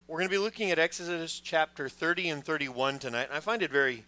We're going to be looking at Exodus chapter 30 and 31 tonight. And I find it very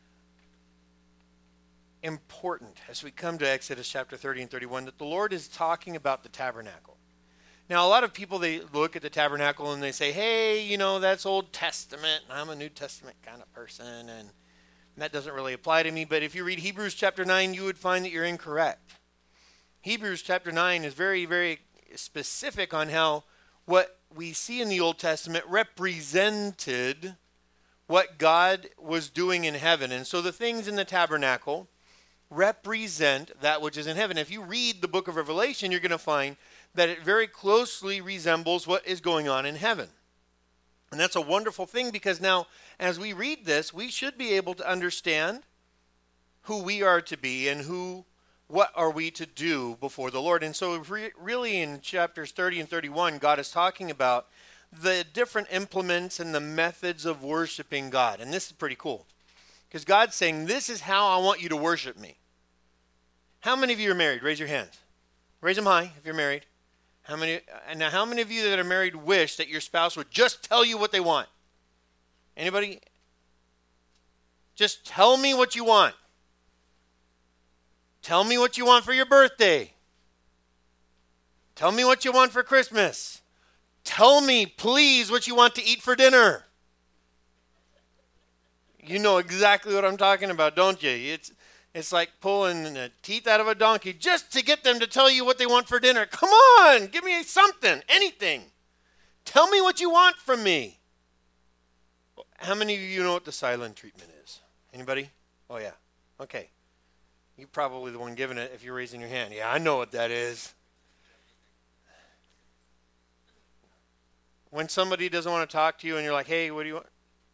important as we come to Exodus chapter 30 and 31 that the Lord is talking about the tabernacle. Now, a lot of people, they look at the tabernacle and they say, hey, you know, that's Old Testament, and I'm a New Testament kind of person, and that doesn't really apply to me. But if you read Hebrews chapter 9, you would find that you're incorrect. Hebrews chapter 9 is very, very specific on how what we see in the Old Testament represented what God was doing in heaven. And so the things in the tabernacle represent that which is in heaven. If you read the book of Revelation, you're going to find that it very closely resembles what is going on in heaven. And that's a wonderful thing, because now as we read this, we should be able to understand who we are to be and what are we to do before the Lord. And so really in chapters 30 and 31, God is talking about the different implements and the methods of worshiping God. And this is pretty cool, because God's saying, this is how I want you to worship me. How many of you are married? Raise your hands. Raise them high if you're married. How many of you that are married wish that your spouse would just tell you what they want? Anybody? Just tell me what you want. Tell me what you want for your birthday. Tell me what you want for Christmas. Tell me, please, what you want to eat for dinner. You know exactly what I'm talking about, don't you? It's like pulling the teeth out of a donkey just to get them to tell you what they want for dinner. Come on, give me something, anything. Tell me what you want from me. How many of you know what the silent treatment is? Anybody? Oh, yeah. Okay. You're probably the one giving it if you're raising your hand. Yeah, I know what that is. When somebody doesn't want to talk to you and you're like, hey, what do you want?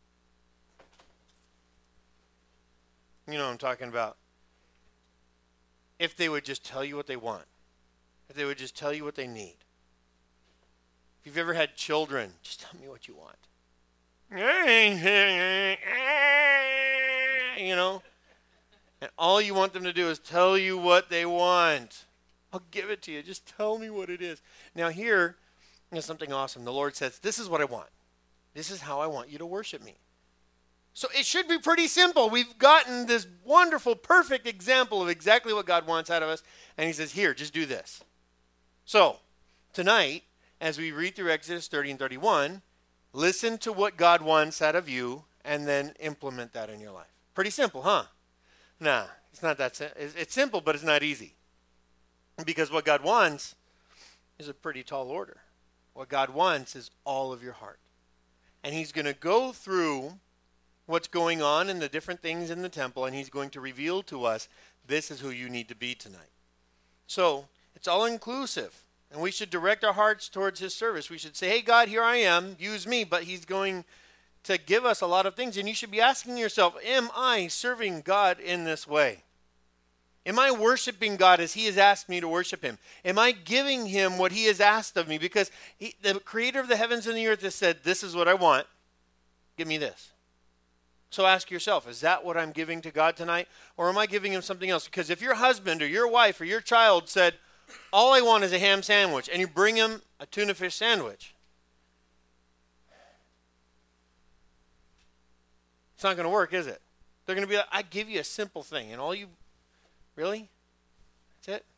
You know what I'm talking about. If they would just tell you what they want. If they would just tell you what they need. If you've ever had children, just tell me what you want. You know? And all you want them to do is tell you what they want. I'll give it to you. Just tell me what it is. Now here is something awesome. The Lord says, this is what I want. This is how I want you to worship me. So it should be pretty simple. We've gotten this wonderful, perfect example of exactly what God wants out of us. And he says, here, just do this. So tonight, as we read through Exodus 30 and 31, listen to what God wants out of you and then implement that in your life. Pretty simple, huh? Nah, it's not that simple. It's simple, but it's not easy. Because what God wants is a pretty tall order. What God wants is all of your heart. And he's going to go through what's going on in the different things in the temple, and he's going to reveal to us, this is who you need to be tonight. So, it's all inclusive. And we should direct our hearts towards his service. We should say, hey, God, here I am. Use me. But he's going to give us a lot of things. And you should be asking yourself, am I serving God in this way? Am I worshiping God as he has asked me to worship him? Am I giving him what he has asked of me? Because the creator of the heavens and the earth has said, this is what I want. Give me this. So ask yourself, is that what I'm giving to God tonight? Or am I giving him something else? Because if your husband or your wife or your child said, all I want is a ham sandwich, and you bring him a tuna fish sandwich, it's not going to work, is it? They're going to be like, I give you a simple thing, and all you, really? That's it?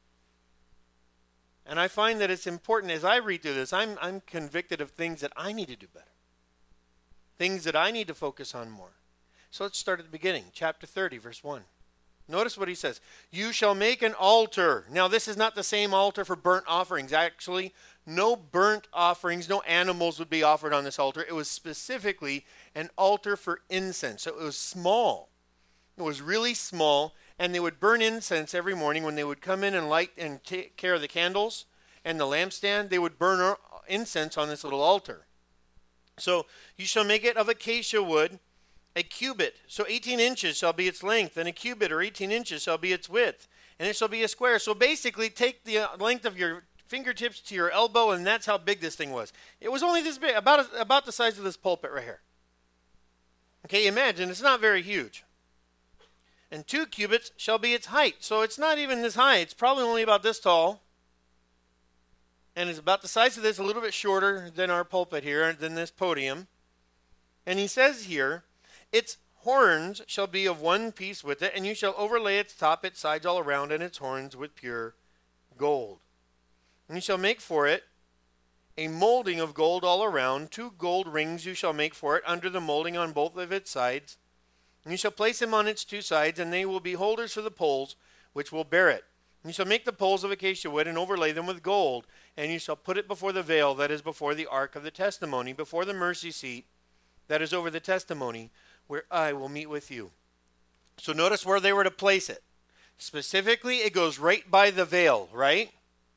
And I find that it's important, as I read through this, I'm convicted of things that I need to do better. Things that I need to focus on more. So let's start at the beginning. Chapter 30, verse 1. Notice what he says. You shall make an altar. Now, this is not the same altar for burnt offerings. Actually, no burnt offerings, no animals would be offered on this altar. It was specifically an altar for incense. So it was small. It was really small. And they would burn incense every morning when they would come in and light and take care of the candles and the lampstand. They would burn incense on this little altar. So you shall make it of acacia wood, a cubit. So 18 inches shall be its length, and a cubit or 18 inches shall be its width, and it shall be a square. So basically take the length of your fingertips to your elbow, and that's how big this thing was. It was only this big, about the size of this pulpit right here. Okay, imagine, it's not very huge. And 2 cubits shall be its height. So it's not even this high. It's probably only about this tall. and it's about the size of this, a little bit shorter than our pulpit here, than this podium. And he says here, its horns shall be of one piece with it, and you shall overlay its top, its sides all around, and its horns with pure gold. And you shall make for it a molding of gold all around. 2 gold rings you shall make for it under the molding on both of its sides. And you shall place them on its 2 sides, and they will be holders for the poles which will bear it. And you shall make the poles of acacia wood and overlay them with gold. And you shall put it before the veil that is before the ark of the testimony, before the mercy seat that is over the testimony, where I will meet with you. So notice where they were to place it. Specifically, it goes right by the veil, right?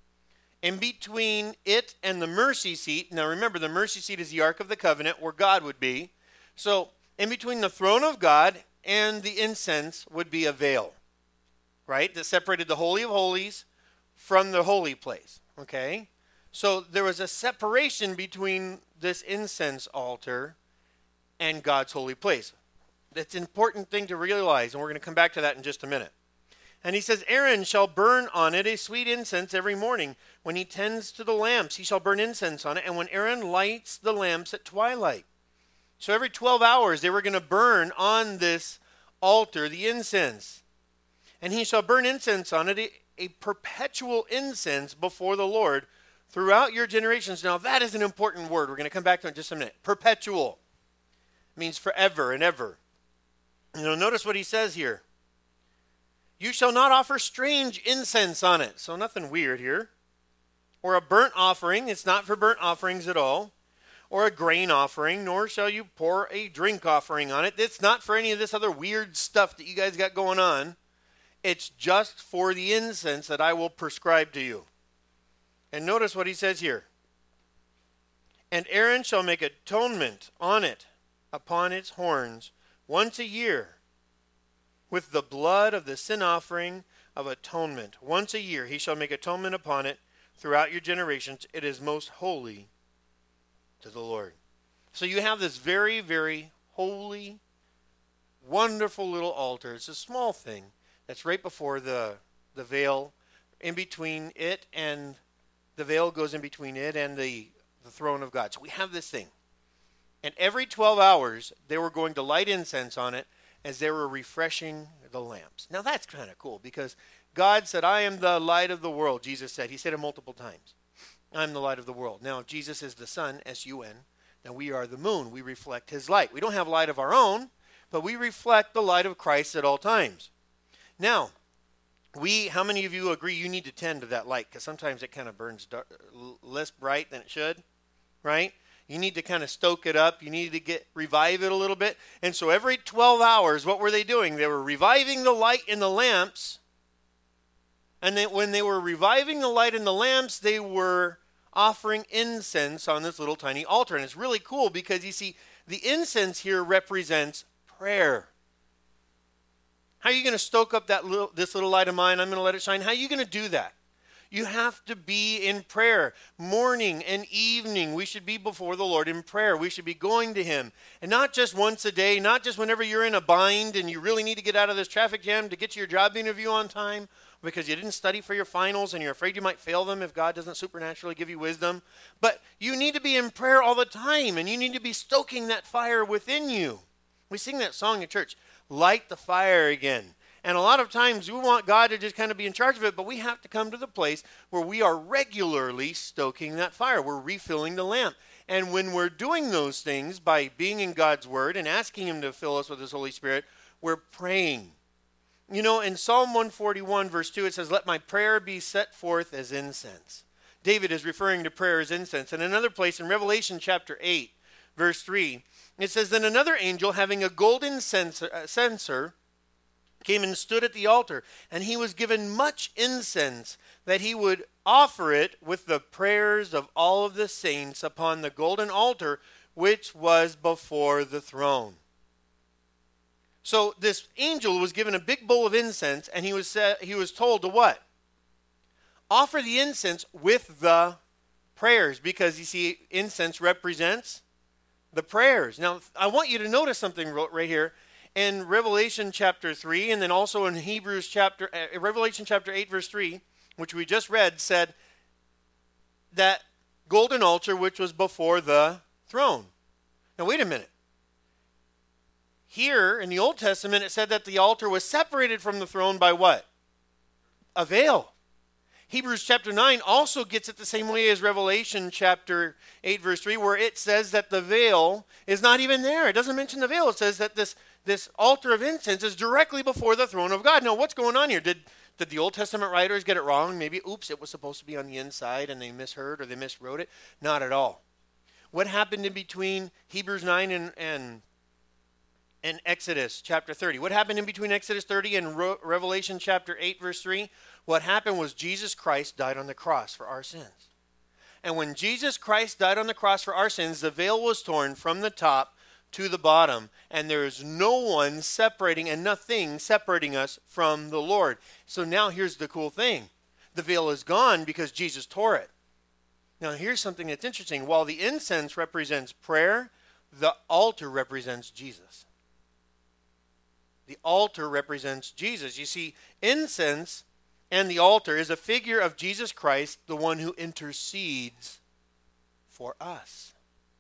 In between it and the mercy seat. Now remember, the mercy seat is the Ark of the Covenant where God would be. So in between the throne of God and the incense would be a veil, right? That separated the Holy of Holies from the holy place, okay? So there was a separation between this incense altar and God's holy place. That's an important thing to realize, and we're going to come back to that in just a minute. And he says, Aaron shall burn on it a sweet incense every morning. When he tends to the lamps, he shall burn incense on it. And when Aaron lights the lamps at twilight. So every 12 hours, they were going to burn on this altar the incense. And he shall burn incense on it, a perpetual incense before the Lord throughout your generations. Now, that is an important word. We're going to come back to it in just a minute. Perpetual. It means forever and ever. You know, notice what he says here. You shall not offer strange incense on it. So nothing weird here. Or a burnt offering. It's not for burnt offerings at all. Or a grain offering. Nor shall you pour a drink offering on it. It's not for any of this other weird stuff that you guys got going on. It's just for the incense that I will prescribe to you. And notice what he says here. And Aaron shall make atonement on it, upon its horns, once a year, with the blood of the sin offering of atonement. Once a year he shall make atonement upon it throughout your generations. It is most holy to the Lord. So you have this very, very holy, wonderful little altar. It's a small thing that's right before the veil. In between it and the veil goes in between it and the throne of God. So we have this thing. And every 12 hours, they were going to light incense on it as they were refreshing the lamps. Now that's kind of cool because God said, I am the light of the world, Jesus said. He said it multiple times. I'm the light of the world. Now, Jesus is the sun, S-U-N. Now, we are the moon. We reflect his light. We don't have light of our own, but we reflect the light of Christ at all times. Now, how many of you agree you need to tend to that light? Because sometimes it kind of burns less bright than it should, right? You need to kind of stoke it up. You need to revive it a little bit. And so every 12 hours, what were they doing? They were reviving the light in the lamps. And then when they were reviving the light in the lamps, they were offering incense on this little tiny altar. And it's really cool because you see, the incense here represents prayer. How are you going to stoke up this little light of mine? I'm going to let it shine. How are you going to do that? You have to be in prayer. Morning and evening, we should be before the Lord in prayer. We should be going to him. And not just once a day, not just whenever you're in a bind and you really need to get out of this traffic jam to get to your job interview on time because you didn't study for your finals and you're afraid you might fail them if God doesn't supernaturally give you wisdom. But you need to be in prayer all the time, and you need to be stoking that fire within you. We sing that song in church, light the fire again. And a lot of times we want God to just kind of be in charge of it, but we have to come to the place where we are regularly stoking that fire. We're refilling the lamp. And when we're doing those things by being in God's word and asking him to fill us with his Holy Spirit, we're praying. You know, in Psalm 141, verse 2, it says, let my prayer be set forth as incense. David is referring to prayer as incense. And another place in Revelation chapter 8, verse 3, it says, then another angel having a golden censer came and stood at the altar, and he was given much incense that he would offer it with the prayers of all of the saints upon the golden altar which was before the throne. So this angel was given a big bowl of incense, and he was told to what? Offer the incense with the prayers, because you see, incense represents the prayers. Now, I want you to notice something right here. In Revelation chapter 3, and then also in Revelation chapter 8, verse 3, which we just read, said, that golden altar which was before the throne. Now wait a minute. Here in the Old Testament it said that the altar was separated from the throne by what? A veil. Hebrews chapter 9 also gets it the same way as Revelation chapter 8 verse 3, where it says that the veil is not even there. It doesn't mention the veil. It says that this altar of incense is directly before the throne of God. Now what's going on here? Did the Old Testament writers get it wrong? Maybe, oops, it was supposed to be on the inside and they misheard or they miswrote it? Not at all. What happened in between Hebrews 9 and Exodus chapter 30? What happened in between Exodus 30 and Revelation chapter 8 verse 3? What happened was Jesus Christ died on the cross for our sins. And when Jesus Christ died on the cross for our sins, the veil was torn from the top to the bottom, and there is no one separating and nothing separating us from the Lord. So now here's the cool thing. The veil is gone because Jesus tore it. Now here's something that's interesting. While the incense represents prayer, the altar represents Jesus. The altar represents Jesus. You see, incense and the altar is a figure of Jesus Christ, the one who intercedes for us.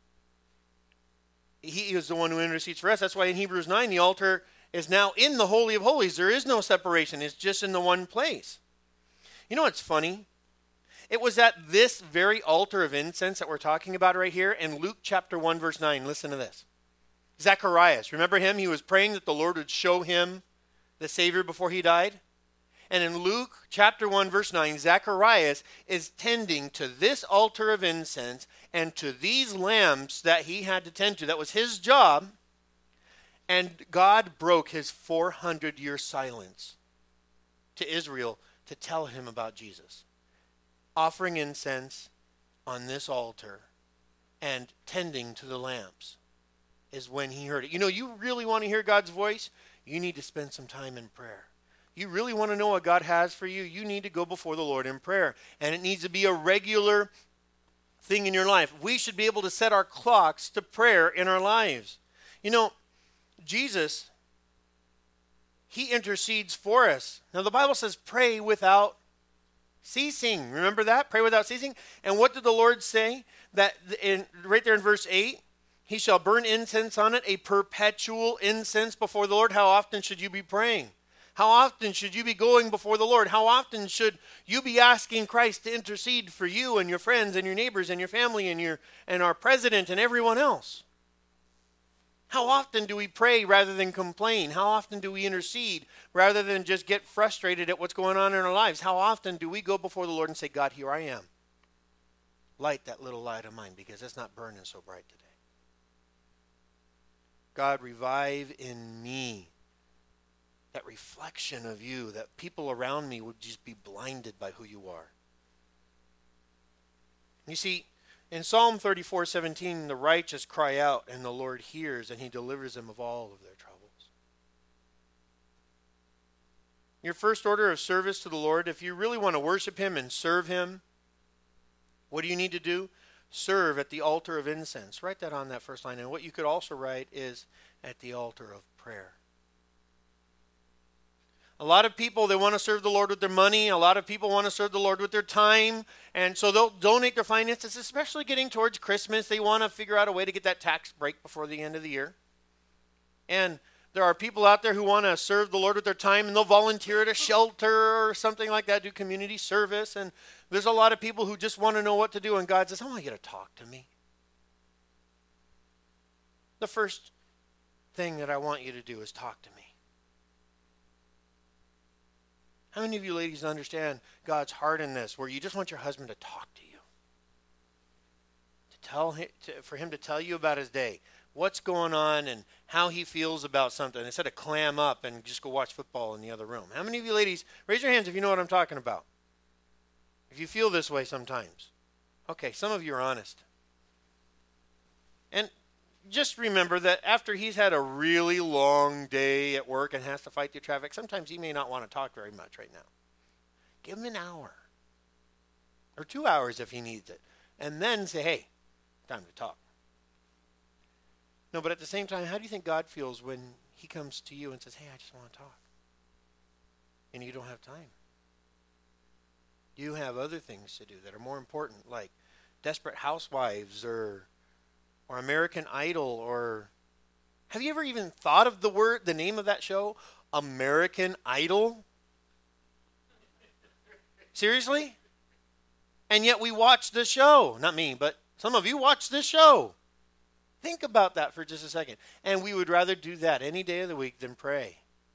He is the one who intercedes for us. That's why in Hebrews 9, the altar is now in the Holy of Holies. There is no separation. It's just in the one place. You know what's funny? It was at this very altar of incense that we're talking about right here in Luke chapter 1, verse 9. Listen to this. Zacharias, remember him? He was praying that the Lord would show him the Savior before he died. And in Luke chapter 1, verse 9, Zacharias is tending to this altar of incense and to these lamps that he had to tend to. That was his job. And God broke his 400-year silence to Israel to tell him about Jesus. Offering incense on this altar and tending to the lamps is when he heard it. You know, you really want to hear God's voice? You need to spend some time in prayer. You really want to know what God has for you? You need to go before the Lord in prayer. And it needs to be a regular thing in your life. We should be able to set our clocks to prayer in our lives. You know, Jesus, he intercedes for us. Now the Bible says pray without ceasing. Remember that? Pray without ceasing. And what did the Lord say? That right there in verse 8, he shall burn incense on it, a perpetual incense before the Lord. How often should you be praying? How often should you be going before the Lord? How often should you be asking Christ to intercede for you and your friends and your neighbors and your family and our president and everyone else? How often do we pray rather than complain? How often do we intercede rather than just get frustrated at what's going on in our lives? How often do we go before the Lord and say, God, here I am. Light that little light of mine because it's not burning so bright today. God, revive in me that reflection of you, that people around me would just be blinded by who you are. You see, in Psalm 34:17, the righteous cry out and the Lord hears and he delivers them of all of their troubles. Your first order of service to the Lord, if you really want to worship him and serve him, what do you need to do? Serve at the altar of incense. Write that on that first line. And what you could also write is at the altar of prayer. A lot of people, they want to serve the Lord with their money. A lot of people want to serve the Lord with their time. And so they'll donate their finances, especially getting towards Christmas. They want to figure out a way to get that tax break before the end of the year. And there are people out there who want to serve the Lord with their time, and they'll volunteer at a shelter or something like that, do community service. And there's a lot of people who just want to know what to do. And God says, I want you to talk to me. The first thing that I want you to do is talk to me. How many of you ladies understand God's heart in this, where you just want your husband to talk to you? For him to tell you about his day, what's going on and how he feels about something, instead of clam up and just go watch football in the other room. How many of you ladies, raise your hands if you know what I'm talking about. If you feel this way sometimes. Okay, some of you are honest. And just remember that after he's had a really long day at work and has to fight through traffic, sometimes he may not want to talk very much right now. Give him an hour or 2 hours if he needs it. And then say, hey, time to talk. No, but at the same time, how do you think God feels when he comes to you and says, hey, I just want to talk? And you don't have time. You have other things to do that are more important, like Desperate Housewives or American Idol, or have you ever even thought of the name of that show? American Idol? Seriously? And yet we watch the show. Not me, but some of you watch this show. Think about that for just a second. And we would rather do that any day of the week than pray.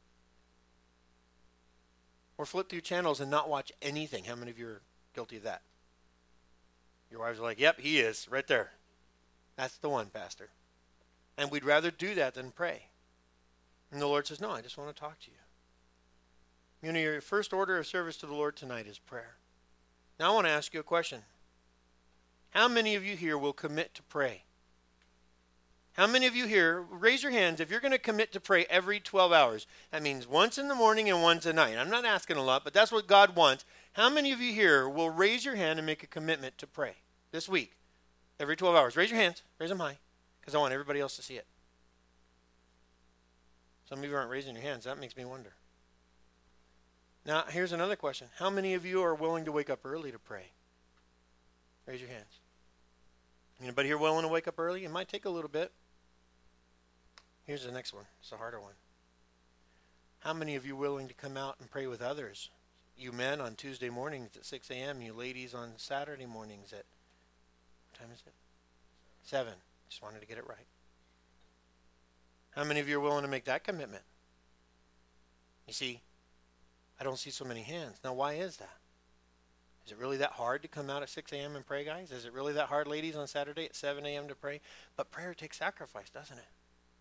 Or flip through channels and not watch anything. How many of you are guilty of that? Your wives are like, yep, he is, right there. That's the one, Pastor. And we'd rather do that than pray. And the Lord says, no, I just want to talk to you. You know, your first order of service to the Lord tonight is prayer. Now I want to ask you a question. How many of you here will commit to pray? How many of you here, raise your hands, if you're going to commit to pray every 12 hours. That means once in the morning and once at night. I'm not asking a lot, but that's what God wants. How many of you here will raise your hand and make a commitment to pray this week, every 12 hours? Raise your hands. Raise them high, because I want everybody else to see it. Some of you aren't raising your hands. That makes me wonder. Now, here's another question. How many of you are willing to wake up early to pray? Raise your hands. Anybody here willing to wake up early? It might take a little bit. Here's the next one. It's a harder one. How many of you willing to come out and pray with others? You men on Tuesday mornings at 6 a.m. You ladies on Saturday mornings at, what time is it? 7. Just wanted to get it right. How many of you are willing to make that commitment? You see, I don't see so many hands. Now, why is that? Is it really that hard to come out at 6 a.m. and pray, guys? Is it really that hard, ladies, on Saturday at 7 a.m. to pray? But prayer takes sacrifice, doesn't it?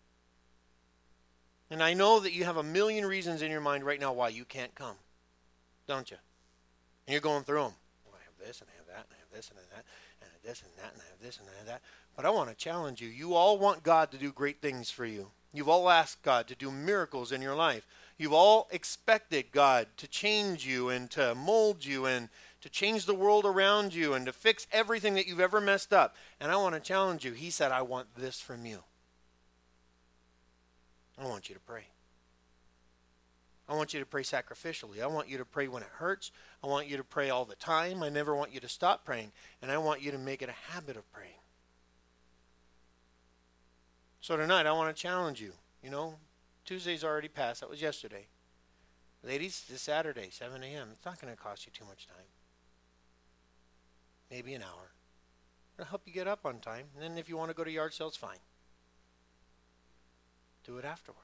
And I know that you have a million reasons in your mind right now why you can't come, don't you? And you're going through them. Well, I have this, and I have that, and I have this, and I have that, and I have this, and that, and I have this, and I have that. But I want to challenge you. You all want God to do great things for you. You've all asked God to do miracles in your life. You've all expected God to change you and to mold you and to change the world around you and to fix everything that you've ever messed up. And I want to challenge you. He said, I want this from you. I want you to pray. I want you to pray sacrificially. I want you to pray when it hurts. I want you to pray all the time. I never want you to stop praying. And I want you to make it a habit of praying. So tonight, I want to challenge you. You know, Tuesday's already passed. That was yesterday. Ladies, this Saturday, 7 a.m. It's not going to cost you too much time. Maybe an hour. It'll help you get up on time. And then if you want to go to yard sales, fine. Do it afterwards.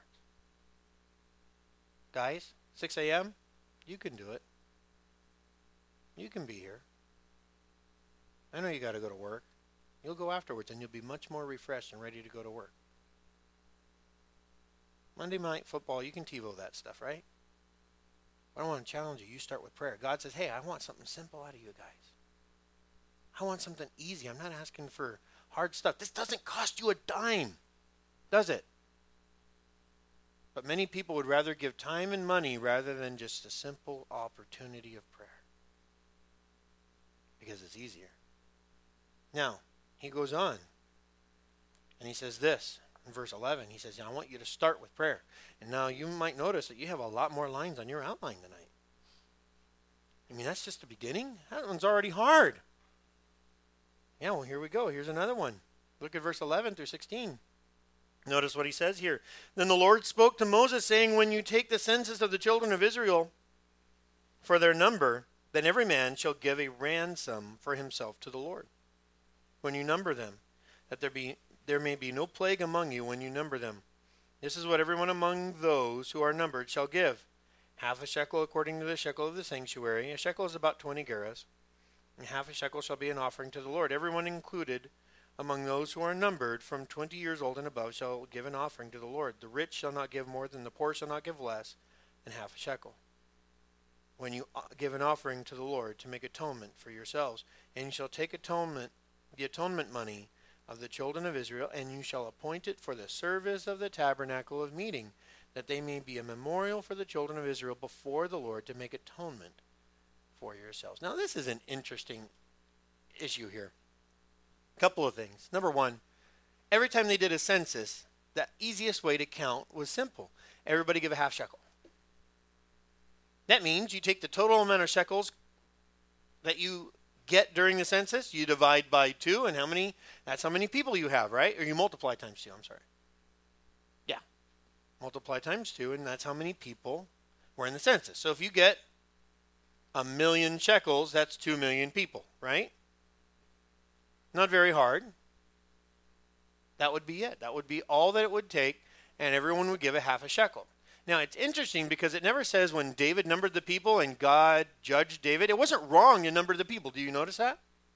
Guys, 6 a.m., you can do it. You can be here. I know you got to go to work. You'll go afterwards and you'll be much more refreshed and ready to go to work. Monday night football, you can TiVo that stuff, right? But I want to challenge you. You start with prayer. God says, hey, I want something simple out of you guys. I want something easy. I'm not asking for hard stuff. This doesn't cost you a dime, does it? But many people would rather give time and money rather than just a simple opportunity of prayer. Because it's easier. Now, he goes on. And he says this. In verse 11, he says, I want you to start with prayer. And now you might notice that you have a lot more lines on your outline tonight. I mean, that's just the beginning. That one's already hard. Yeah, well, here we go. Here's another one. Look at verse 11 through 16. Notice what he says here. Then the Lord spoke to Moses, saying, when you take the census of the children of Israel for their number, then every man shall give a ransom for himself to the Lord. When you number them, that there may be no plague among you when you number them. This is what everyone among those who are numbered shall give. Half a shekel according to the shekel of the sanctuary. A shekel is about 20 gerahs. And half a shekel shall be an offering to the Lord. Everyone included among those who are numbered from 20 years old and above shall give an offering to the Lord. The rich shall not give more than the poor shall not give less than half a shekel. When you give an offering to the Lord to make atonement for yourselves, and you shall take the atonement money of the children of Israel, and you shall appoint it for the service of the tabernacle of meeting, that they may be a memorial for the children of Israel before the Lord to make atonement for yourselves. Now, this is an interesting issue here. A couple of things. Number one, every time they did a census, the easiest way to count was simple. Everybody give a half shekel. That means you take the total amount of shekels that you get during the census, you divide by 2, and that's how many people you have, right? Or you multiply times 2, I'm sorry. Yeah. Multiply times 2, and that's how many people were in the census. So if you get 1,000,000 shekels, that's 2 million people, right? Not very hard. That would be it. That would be all that it would take, and everyone would give a half a shekel. Now, it's interesting because it never says when David numbered the people and God judged David. It wasn't wrong to number the people. Do you notice that?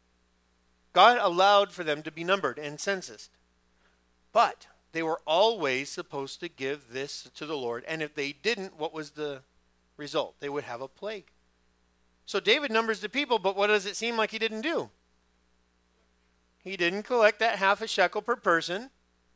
God allowed for them to be numbered and censused. But they were always supposed to give this to the Lord. And if they didn't, what was the result? They would have a plague. So David numbers the people, but what does it seem like he didn't do? He didn't collect that half a shekel per person.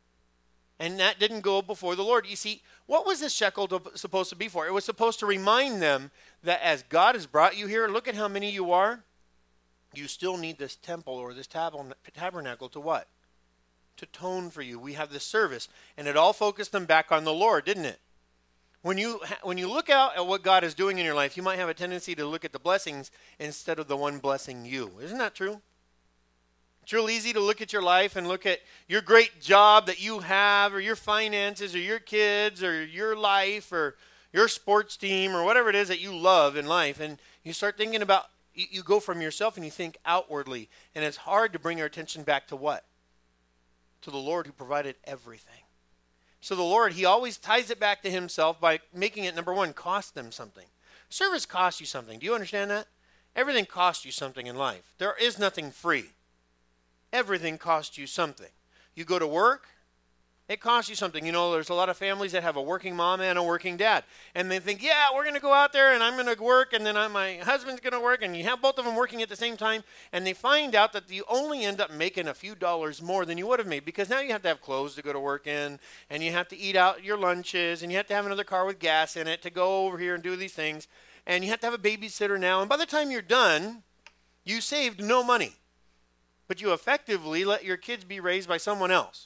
And that didn't go before the Lord. You see, what was this shekel supposed to be for? It was supposed to remind them that as God has brought you here, look at how many you are. You still need this temple or this tabernacle to what? To atone for you. We have this service. And it all focused them back on the Lord, didn't it? When you look out at what God is doing in your life, you might have a tendency to look at the blessings instead of the one blessing you. Isn't that true? It's real easy to look at your life and look at your great job that you have, or your finances, or your kids, or your life, or your sports team, or whatever it is that you love in life. And you start thinking about, you go from yourself and you think outwardly. And it's hard to bring our attention back to what? To the Lord who provided everything. So the Lord, he always ties it back to himself by making it, number one, cost them something. Service costs you something. Do you understand that? Everything costs you something in life. There is nothing free. Everything costs you something. You go to work, it costs you something. You know, there's a lot of families that have a working mom and a working dad. And they think, yeah, we're going to go out there and I'm going to work and then my husband's going to work. And you have both of them working at the same time. And they find out that you only end up making a few dollars more than you would have made. Because now you have to have clothes to go to work in. And you have to eat out your lunches. And you have to have another car with gas in it to go over here and do these things. And you have to have a babysitter now. And by the time you're done, you saved no money. But you effectively let your kids be raised by someone else.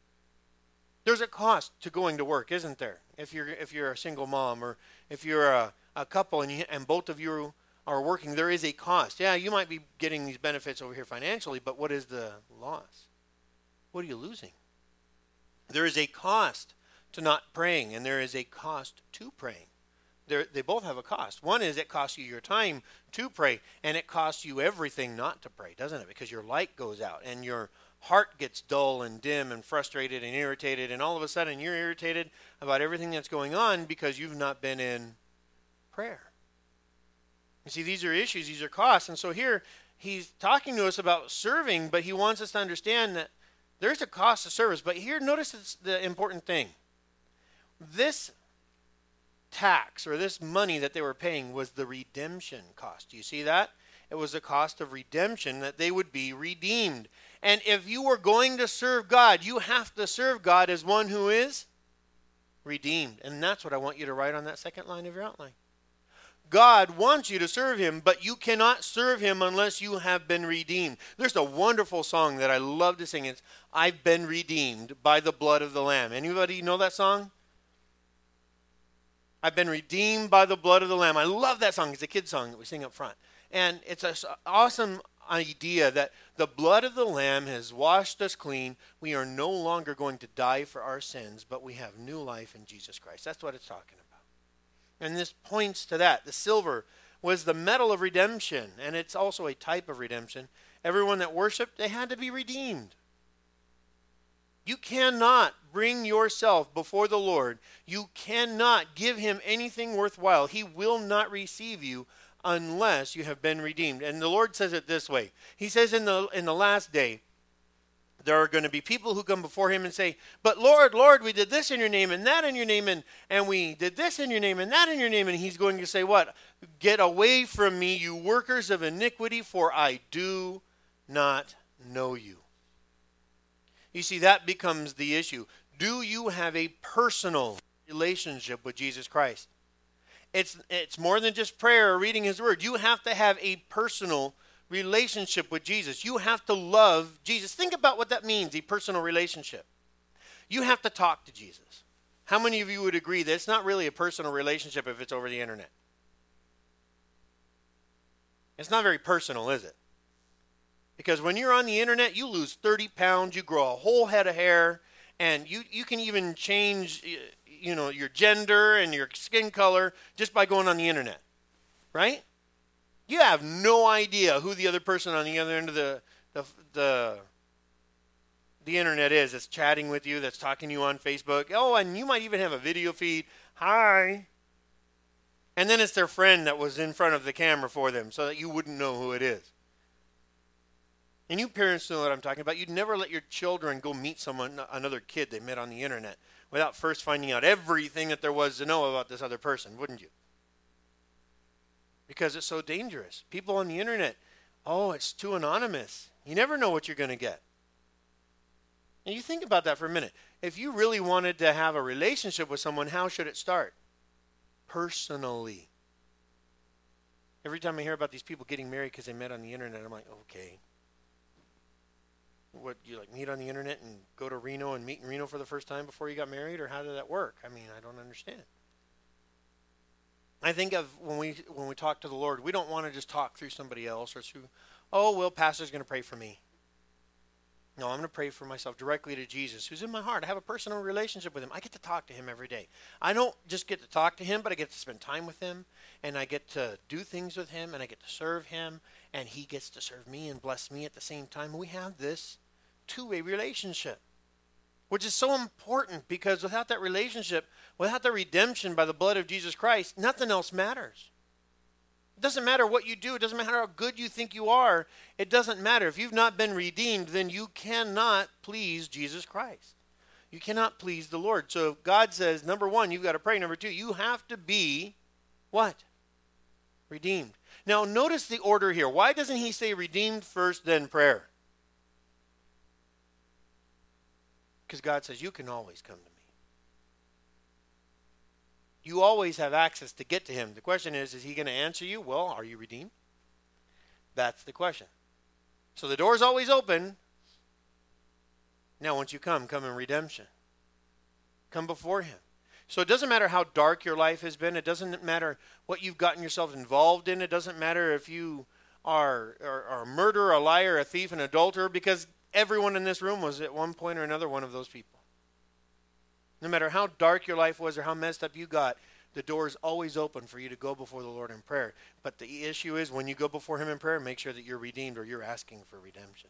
There's a cost to going to work, isn't there? If you're a single mom, or if you're a couple and both of you are working, there is a cost. Yeah, you might be getting these benefits over here financially, but what is the loss? What are you losing? There is a cost to not praying, and there is a cost to praying. They both have a cost. One is it costs you your time to pray, and it costs you everything not to pray, doesn't it? Because your light goes out, and your heart gets dull and dim and frustrated and irritated, and all of a sudden you're irritated about everything that's going on because you've not been in prayer. You see, these are issues, these are costs. And so here he's talking to us about serving, but he wants us to understand that there's a cost to service. But here, notice it's the important thing. This tax or this money that they were paying was the redemption cost. Do you see that? It was the cost of redemption, that they would be redeemed. And if you were going to serve God, you have to serve God as one who is redeemed. And that's what I want you to write on that second line of your outline. God wants you to serve him, but you cannot serve him unless you have been redeemed. There's a wonderful song that I love to sing. It's I've been redeemed by the blood of the Lamb. Anybody know that song? I've been redeemed by the blood of the Lamb. I love that song. It's a kid's song that we sing up front. And it's an awesome idea that the blood of the Lamb has washed us clean. We are no longer going to die for our sins, but we have new life in Jesus Christ. That's what it's talking about. And this points to that. The silver was the metal of redemption, and it's also a type of redemption. Everyone that worshiped, they had to be redeemed. You cannot bring yourself before the Lord. You cannot give him anything worthwhile. He will not receive you unless you have been redeemed. And the Lord says it this way. He says in the last day, there are going to be people who come before him and say, but Lord, Lord, we did this in your name and that in your name, and we did this in your name and that in your name. And he's going to say what? Get away from me, you workers of iniquity, for I do not know you. You see, that becomes the issue. Do you have a personal relationship with Jesus Christ? It's more than just prayer or reading his word. You have to have a personal relationship with Jesus. You have to love Jesus. Think about what that means, a personal relationship. You have to talk to Jesus. How many of you would agree that it's not really a personal relationship if it's over the internet? It's not very personal, is it? Because when you're on the internet, you lose 30 pounds, you grow a whole head of hair, and you can even change, your gender and your skin color just by going on the internet, right? You have no idea who the other person on the other end of the internet is that's chatting with you, that's talking to you on Facebook. Oh, and you might even have a video feed. Hi. And then it's their friend that was in front of the camera for them so that you wouldn't know who it is. And you parents know what I'm talking about. You'd never let your children go meet another kid they met on the internet without first finding out everything that there was to know about this other person, wouldn't you? Because it's so dangerous. People on the internet, it's too anonymous. You never know what you're going to get. And you think about that for a minute. If you really wanted to have a relationship with someone, how should it start? Personally. Every time I hear about these people getting married because they met on the internet, I'm like, okay. What, you meet on the internet and go to Reno and meet in Reno for the first time before you got married? Or how did that work? I mean, I don't understand. I think of when we talk to the Lord, we don't want to just talk through somebody else or through, pastor's going to pray for me. No, I'm going to pray for myself directly to Jesus, who's in my heart. I have a personal relationship with him. I get to talk to him every day. I don't just get to talk to him, but I get to spend time with him, and I get to do things with him, and I get to serve him, and he gets to serve me and bless me at the same time. We have this two-way relationship, which is so important because without that relationship, without the redemption by the blood of Jesus Christ, nothing else matters. It doesn't matter what you do. It doesn't matter how good you think you are. It doesn't matter. If you've not been redeemed, then you cannot please Jesus Christ. You cannot please the Lord. So God says, number one, you've got to pray. Number two, you have to be what? Redeemed. Now, notice the order here. Why doesn't he say redeemed first, then prayer? Because God says, you can always come to me. You always have access to get to him. The question is he going to answer you? Well, are you redeemed? That's the question. So the door's always open. Now, once you come in redemption. Come before him. So it doesn't matter how dark your life has been. It doesn't matter what you've gotten yourself involved in. It doesn't matter if you are a murderer, a liar, a thief, an adulterer, because everyone in this room was at one point or another one of those people. No matter how dark your life was or how messed up you got, the door is always open for you to go before the Lord in prayer. But the issue is when you go before him in prayer, make sure that you're redeemed or you're asking for redemption.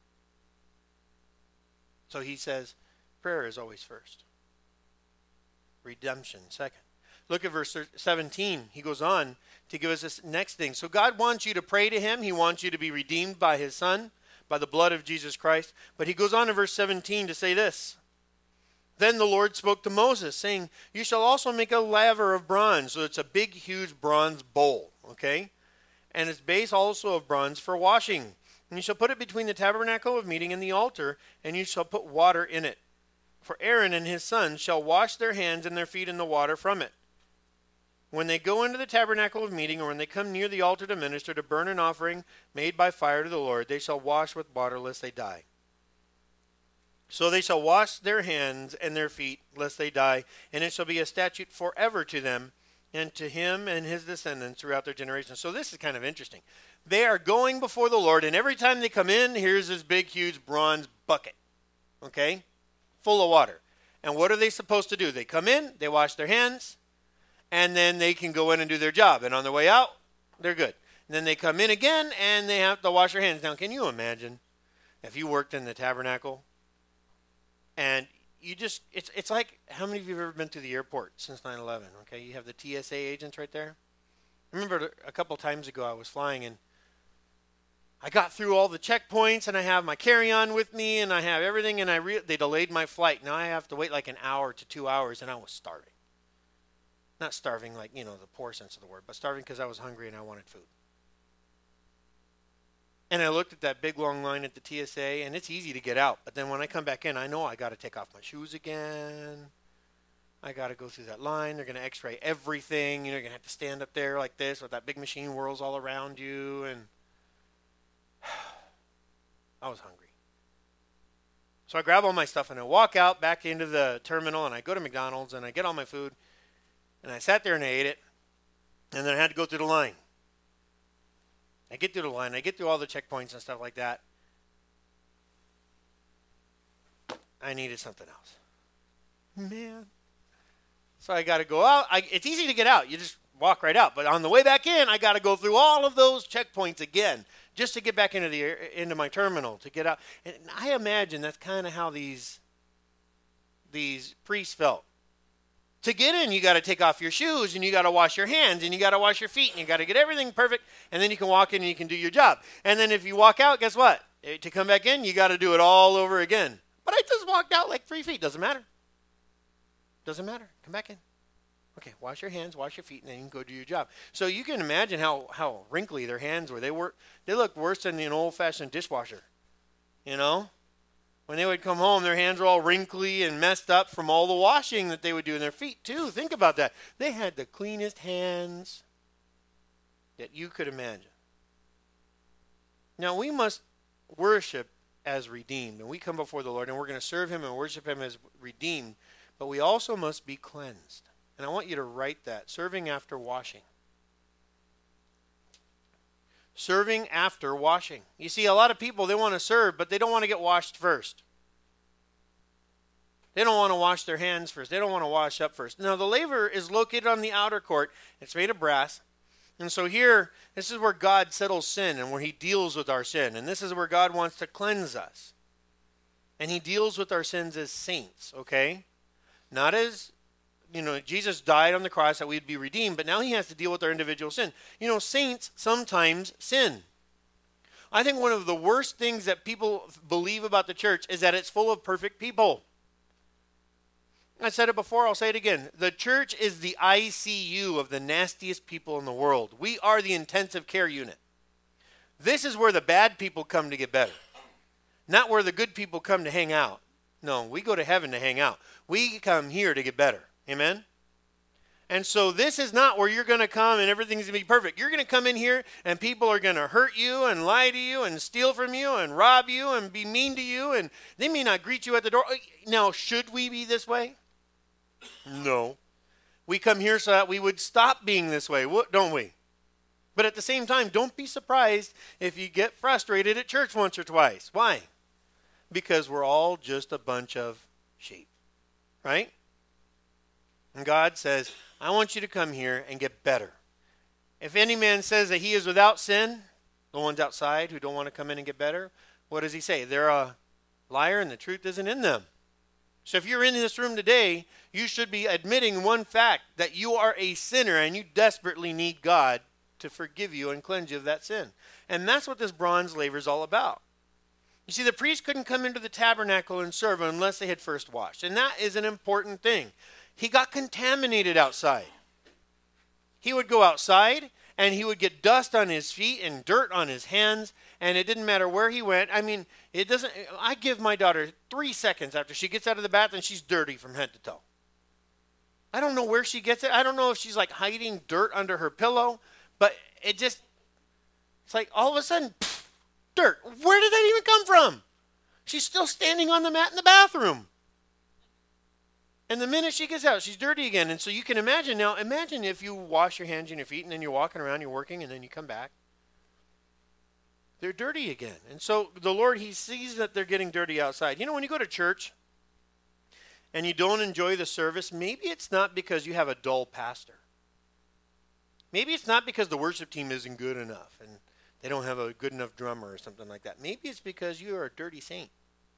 So he says prayer is always first. Redemption second. Look at verse 17. He goes on to give us this next thing. So God wants you to pray to him. He wants you to be redeemed by his Son, by the blood of Jesus Christ. But he goes on in verse 17 to say this. Then the Lord spoke to Moses, saying, you shall also make a laver of bronze. So it's a big, huge bronze bowl, okay? And its base also of bronze for washing. And you shall put it between the tabernacle of meeting and the altar, and you shall put water in it. For Aaron and his sons shall wash their hands and their feet in the water from it. When they go into the tabernacle of meeting, or when they come near the altar to minister, to burn an offering made by fire to the Lord, they shall wash with water lest they die. So they shall wash their hands and their feet, lest they die, and it shall be a statute forever to them, and to him and his descendants throughout their generations. So this is kind of interesting. They are going before the Lord, and every time they come in, here's this big, huge bronze bucket, okay, full of water. And what are they supposed to do? They come in, they wash their hands, and then they can go in and do their job. And on their way out, they're good. And then they come in again, and they have to wash their hands. Now, can you imagine if you worked in the tabernacle? And you just, it's like, how many of you have ever been to the airport since 9/11? Okay, you have the TSA agents right there. I remember a couple times ago I was flying and I got through all the checkpoints and I have my carry-on with me and I have everything and they delayed my flight. Now I have to wait like an hour to 2 hours and I was starving. Not starving like, the poor sense of the word, but starving because I was hungry and I wanted food. And I looked at that big long line at the TSA, and it's easy to get out. But then when I come back in, I know I got to take off my shoes again. I got to go through that line. They're going to x-ray everything. You're going to have to stand up there like this with that big machine whirls all around you. And I was hungry. So I grab all my stuff, and I walk out back into the terminal, and I go to McDonald's, and I get all my food. And I sat there and I ate it. And then I had to go through the line. I get through the line. I get through all the checkpoints and stuff like that. I needed something else. Man. So I got to go out. It's easy to get out. You just walk right out. But on the way back in, I got to go through all of those checkpoints again just to get back into my terminal, to get out. And I imagine that's kind of how these priests felt. To get in, you got to take off your shoes, and you got to wash your hands, and you got to wash your feet, and you got to get everything perfect, and then you can walk in and you can do your job. And then if you walk out, guess what? To come back in, you got to do it all over again. But I just walked out like 3 feet. Doesn't matter. Doesn't matter. Come back in. Okay, wash your hands, wash your feet, and then you can go do your job. So you can imagine how wrinkly their hands were. They looked worse than an old-fashioned dishwasher, you know? When they would come home, their hands were all wrinkly and messed up from all the washing that they would do in their feet, too. Think about that. They had the cleanest hands that you could imagine. Now, we must worship as redeemed. And we come before the Lord, and we're going to serve him and worship him as redeemed. But we also must be cleansed. And I want you to write that. Serving after washing. Serving after washing. You see, a lot of people, they want to serve, but they don't want to get washed first. They don't want to wash their hands first. They don't want to wash up first. Now, the laver is located on the outer court. It's made of brass. And so here, this is where God settles sin and where he deals with our sin. And this is where God wants to cleanse us. And he deals with our sins as saints, okay? Not as, Jesus died on the cross that we'd be redeemed, but now he has to deal with our individual sin. Saints sometimes sin. I think one of the worst things that people believe about the church is that it's full of perfect people. I said it before, I'll say it again. The church is the ICU of the nastiest people in the world. We are the intensive care unit. This is where the bad people come to get better. Not where the good people come to hang out. No, we go to heaven to hang out. We come here to get better. Amen? And so this is not where you're going to come and everything's going to be perfect. You're going to come in here and people are going to hurt you and lie to you and steal from you and rob you and be mean to you. And they may not greet you at the door. Now, should we be this way? No. We come here so that we would stop being this way, don't we? But at the same time, don't be surprised if you get frustrated at church once or twice. Why? Because we're all just a bunch of sheep, right? And God says, I want you to come here and get better. If any man says that he is without sin, the ones outside who don't want to come in and get better, what does he say? They're a liar and the truth isn't in them. So if you're in this room today, you should be admitting one fact, that you are a sinner and you desperately need God to forgive you and cleanse you of that sin. And that's what this bronze laver is all about. You see, the priest couldn't come into the tabernacle and serve unless they had first washed. And that is an important thing. He got contaminated outside. He would go outside and he would get dust on his feet and dirt on his hands, and it didn't matter where he went. I give my daughter 3 seconds after she gets out of the bath and she's dirty from head to toe. I don't know where she gets it. I don't know if she's like hiding dirt under her pillow, but it's like all of a sudden, dirt. Where did that even come from? She's still standing on the mat in the bathroom. And the minute she gets out, she's dirty again. And so you can imagine if you wash your hands and your feet and then you're walking around, you're working, and then you come back. They're dirty again. And so the Lord, he sees that they're getting dirty outside. When you go to church and you don't enjoy the service, maybe it's not because you have a dull pastor. Maybe it's not because the worship team isn't good enough and they don't have a good enough drummer or something like that. Maybe it's because you are a dirty saint.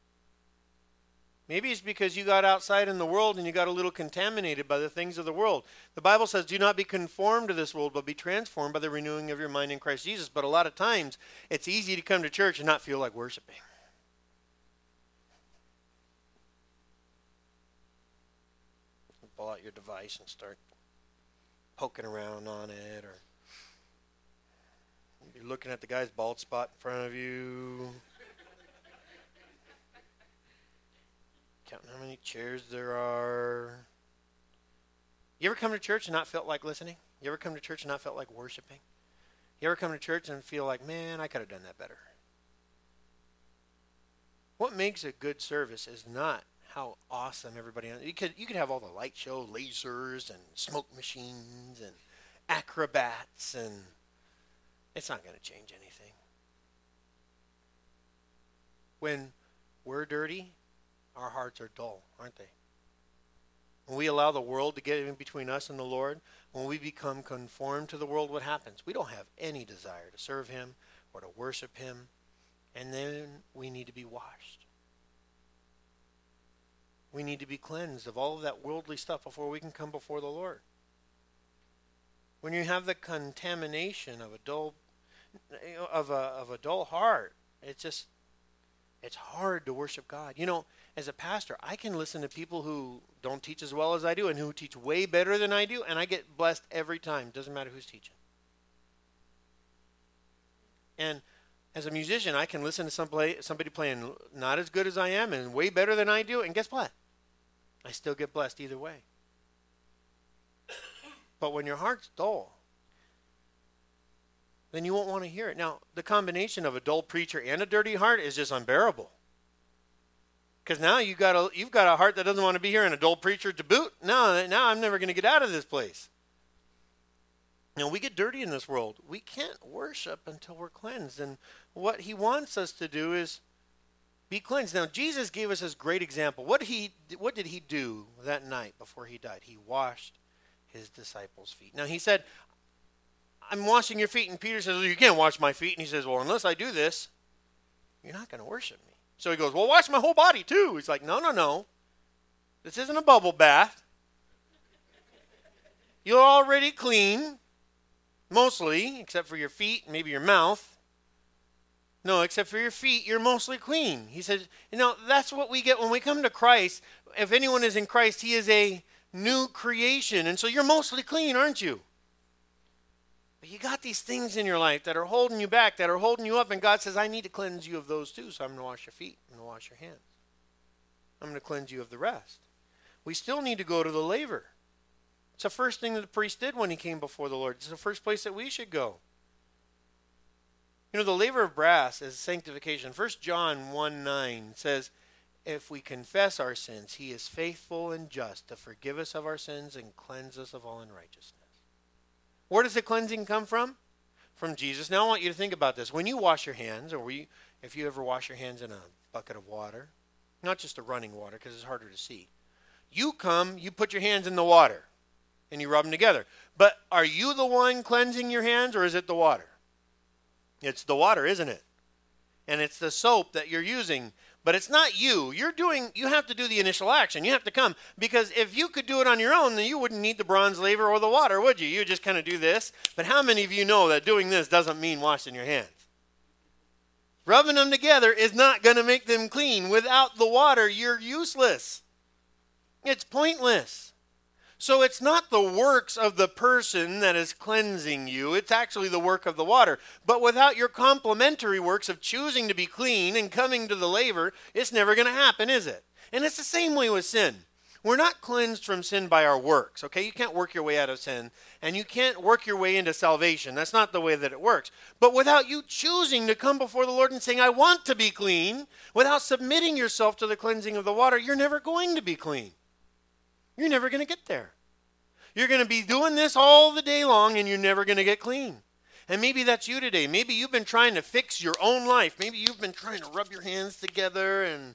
Maybe it's because you got outside in the world and you got a little contaminated by the things of the world. The Bible says, do not be conformed to this world, but be transformed by the renewing of your mind in Christ Jesus. But a lot of times, it's easy to come to church and not feel like worshiping. Pull out your device and start poking around on it, or you're looking at the guy's bald spot in front of you. Counting how many chairs there are. You ever come to church and not felt like listening? You ever come to church and not felt like worshiping? You ever come to church and feel like, man, I could have done that better? What makes a good service is not how awesome everybody is. You could have all the light show, lasers, and smoke machines, and acrobats, and It's not going to change anything. When we're dirty, our hearts are dull, aren't they? When we allow the world to get in between us and the Lord, when we become conformed to the world, what happens? We don't have any desire to serve him or to worship him. And then we need to be washed. We need to be cleansed of all of that worldly stuff before we can come before the Lord. When you have the contamination of a dull heart, it's hard to worship God. You know, as a pastor, I can listen to people who don't teach as well as I do and who teach way better than I do, and I get blessed every time. Doesn't matter who's teaching. And as a musician, I can listen to somebody playing not as good as I am and way better than I do, and guess what? I still get blessed either way. But when your heart's dull, then you won't want to hear it. Now, the combination of a dull preacher and a dirty heart is just unbearable. Because now you've got a heart that doesn't want to be here and a dull preacher to boot. Now I'm never going to get out of this place. You know, we get dirty in this world. We can't worship until we're cleansed. And what he wants us to do is be cleansed. Now, Jesus gave us this great example. What did he do that night before he died? He washed his disciples' feet. Now, he said, I'm washing your feet. And Peter says, well, you can't wash my feet. And he says, well, unless I do this, you're not going to worship me. So he goes, well, wash my whole body too. He's like, no. This isn't a bubble bath. You're already clean. Mostly, except for your feet and maybe your mouth. No, except for your feet, you're mostly clean. He says, that's what we get when we come to Christ. If anyone is in Christ, he is a new creation. And so you're mostly clean, aren't you? But you got these things in your life that are holding you back, that are holding you up. And God says, I need to cleanse you of those too. So I'm going to wash your feet. I'm going to wash your hands. I'm going to cleanse you of the rest. We still need to go to the laver. It's the first thing that the priest did when he came before the Lord. It's the first place that we should go. You know, the laver of brass is sanctification. 1 John 1:9 says, if we confess our sins, he is faithful and just to forgive us of our sins and cleanse us of all unrighteousness. Where does the cleansing come from? From Jesus. Now I want you to think about this. When you wash your hands, or if you ever wash your hands in a bucket of water, not just a running water because it's harder to see. You put your hands in the water. And you rub them together. But are you the one cleansing your hands, or is it the water? It's the water, isn't it? And it's the soap that you're using. But it's not you. You have to do the initial action. You have to come. Because if you could do it on your own, then you wouldn't need the bronze laver or the water, would you? You just kind of do this. But how many of you know that doing this doesn't mean washing your hands? Rubbing them together is not going to make them clean. Without the water, you're useless. It's pointless. So it's not the works of the person that is cleansing you. It's actually the work of the water. But without your complementary works of choosing to be clean and coming to the laver, it's never going to happen, is it? And it's the same way with sin. We're not cleansed from sin by our works, okay? You can't work your way out of sin, and you can't work your way into salvation. That's not the way that it works. But without you choosing to come before the Lord and saying, I want to be clean, without submitting yourself to the cleansing of the water, you're never going to be clean. You're never going to get there. You're going to be doing this all the day long, and you're never going to get clean. And maybe that's you today. Maybe you've been trying to fix your own life. Maybe you've been trying to rub your hands together and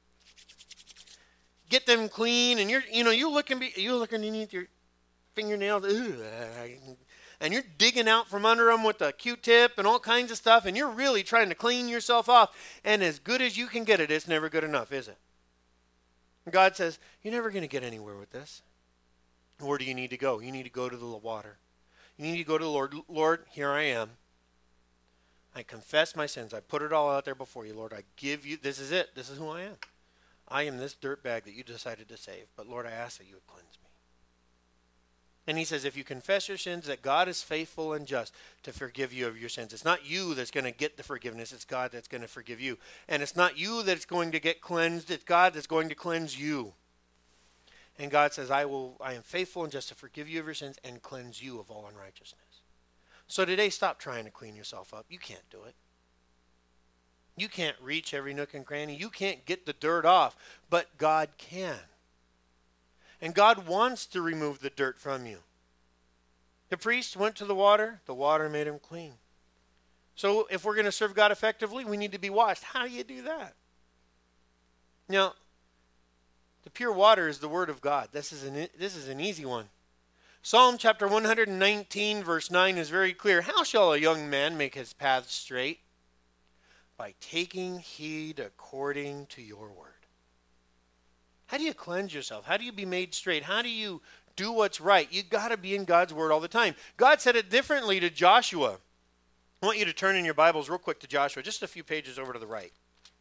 get them clean, and you look underneath your fingernails, and you're digging out from under them with a Q-tip and all kinds of stuff, and you're really trying to clean yourself off. And as good as you can get it, it's never good enough, is it? God says, you're never going to get anywhere with this. Where do you need to go? You need to go to the water. You need to go to the Lord. Lord, here I am. I confess my sins. I put it all out there before you, Lord. I give you, this is it. This is who I am. I am this dirtbag that you decided to save. But Lord, I ask that you would cleanse me. And he says, if you confess your sins, that God is faithful and just to forgive you of your sins. It's not you that's going to get the forgiveness. It's God that's going to forgive you. And it's not you that's going to get cleansed. It's God that's going to cleanse you. And God says, I am faithful and just to forgive you of your sins and cleanse you of all unrighteousness. So today, stop trying to clean yourself up. You can't do it. You can't reach every nook and cranny. You can't get the dirt off, but God can. And God wants to remove the dirt from you. The priest went to the water made him clean. So if we're going to serve God effectively, we need to be washed. How do you do that? Now, the pure water is the word of God. This is an easy one. Psalm chapter 119, verse 9 is very clear. How shall a young man make his path straight? By taking heed according to your word. How do you cleanse yourself? How do you be made straight? How do you do what's right? You got to be in God's word all the time. God said it differently to Joshua. I want you to turn in your Bibles real quick to Joshua, just a few pages over to the right.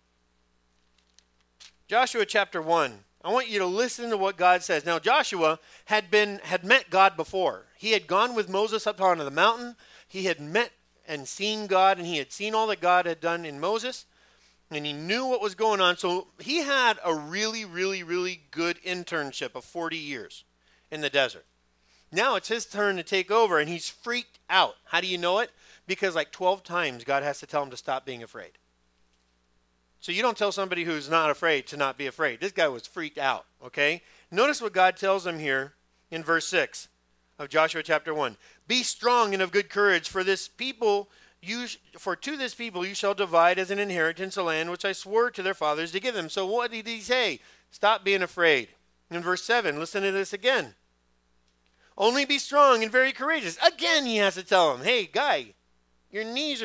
Joshua chapter 1. I want you to listen to what God says. Now, Joshua had met God before. He had gone with Moses up onto the mountain. He had met and seen God, and he had seen all that God had done in Moses, and he knew what was going on. So he had a really, really, really good internship of 40 years in the desert. Now it's his turn to take over, and he's freaked out. How do you know it? Because like 12 times God has to tell him to stop being afraid. So you don't tell somebody who's not afraid to not be afraid. This guy was freaked out, okay? Notice what God tells him here in verse 6 of Joshua chapter 1. Be strong and of good courage, for to this people you shall divide as an inheritance a land which I swore to their fathers to give them. So what did he say? Stop being afraid. In verse 7, listen to this again. Only be strong and very courageous. Again, he has to tell him, hey, guy, your knees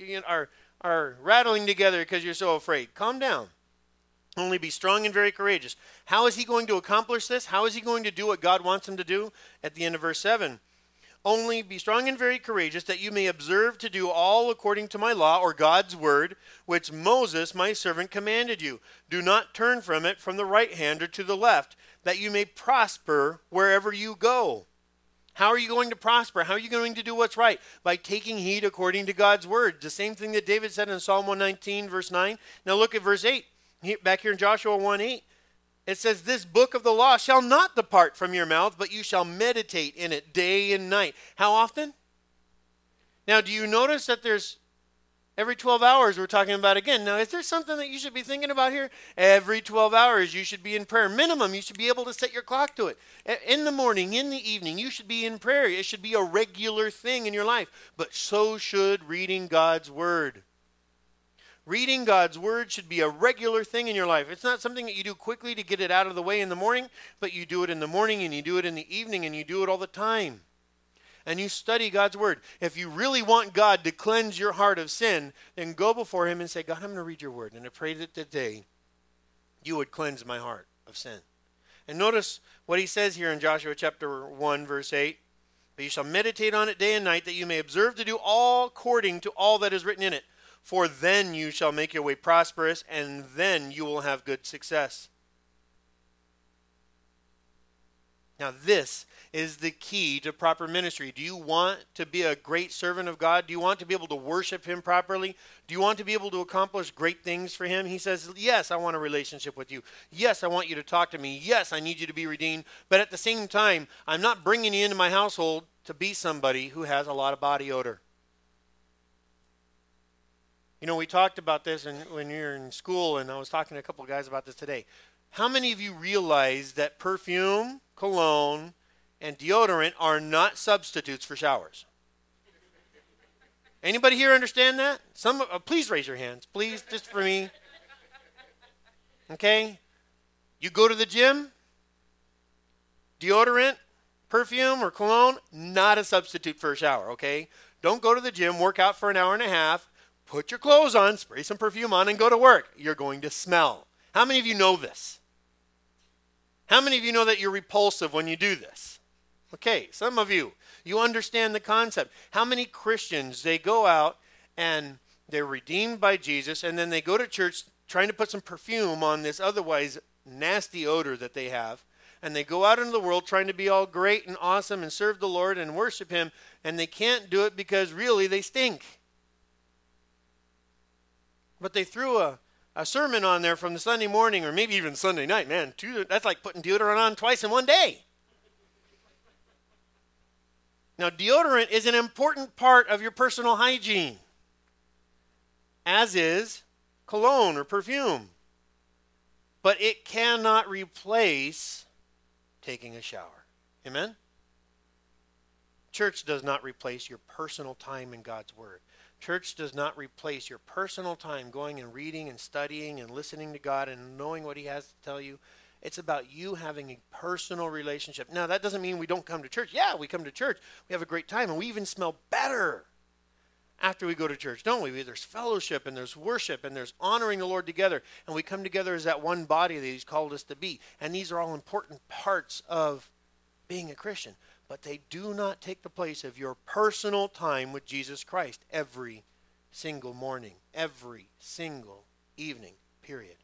are rattling together because you're so afraid. Calm down. Only be strong and very courageous. How is he going to accomplish this? How is he going to do what God wants him to do? At the end of verse 7. Only be strong and very courageous, that you may observe to do all according to my law, or God's word, which Moses my servant commanded you. Do not turn from it from the right hand or to the left, that you may prosper wherever you go. How are you going to prosper? How are you going to do what's right? By taking heed according to God's word. The same thing that David said in Psalm 119, verse 9. Now look at verse 8. Back here in Joshua 1:8. It says, this book of the law shall not depart from your mouth, but you shall meditate in it day and night. How often? Now, do you notice that there's every 12 hours we're talking about again? Now, is there something that you should be thinking about here? Every 12 hours you should be in prayer. Minimum, you should be able to set your clock to it. In the morning, in the evening, you should be in prayer. It should be a regular thing in your life. But so should reading God's word. Reading God's word should be a regular thing in your life. It's not something that you do quickly to get it out of the way in the morning, but you do it in the morning and you do it in the evening and you do it all the time. And you study God's word. If you really want God to cleanse your heart of sin, then go before him and say, God, I'm going to read your word. And I pray that today you would cleanse my heart of sin. And notice what he says here in Joshua chapter 1, verse 8. But you shall meditate on it day and night, that you may observe to do all according to all that is written in it. For then you shall make your way prosperous, and then you will have good success. Now this is the key to proper ministry. Do you want to be a great servant of God? Do you want to be able to worship him properly? Do you want to be able to accomplish great things for him? He says, yes, I want a relationship with you. Yes, I want you to talk to me. Yes, I need you to be redeemed. But at the same time, I'm not bringing you into my household to be somebody who has a lot of body odor. You know, we talked about this when you were in school, and I was talking to a couple of guys about this today. How many of you realize that perfume, cologne, and deodorant are not substitutes for showers? Anybody here understand that? Please raise your hands, please, just for me. Okay? You go to the gym, deodorant, perfume, or cologne, not a substitute for a shower, okay? Don't go to the gym, work out for an hour and a half, put your clothes on, spray some perfume on, and go to work. You're going to smell. How many of you know this? How many of you know that you're repulsive when you do this? Okay, some of you understand the concept. How many Christians, they go out and they're redeemed by Jesus, and then they go to church trying to put some perfume on this otherwise nasty odor that they have, and they go out into the world trying to be all great and awesome and serve the Lord and worship him, and they can't do it because really they stink. But they threw a sermon on there from the Sunday morning or maybe even Sunday night. Man, that's like putting deodorant on twice in one day. Now, deodorant is an important part of your personal hygiene, as is cologne or perfume. But it cannot replace taking a shower. Amen? Church does not replace your personal time in God's word. Church does not replace your personal time going and reading and studying and listening to God and knowing what he has to tell you. It's about you having a personal relationship. Now, that doesn't mean we don't come to church. Yeah, we come to church. We have a great time, and we even smell better after we go to church, don't we? There's fellowship, and there's worship, and there's honoring the Lord together, and we come together as that one body that he's called us to be. And these are all important parts of being a Christian, but they do not take the place of your personal time with Jesus Christ every single morning, every single evening, period.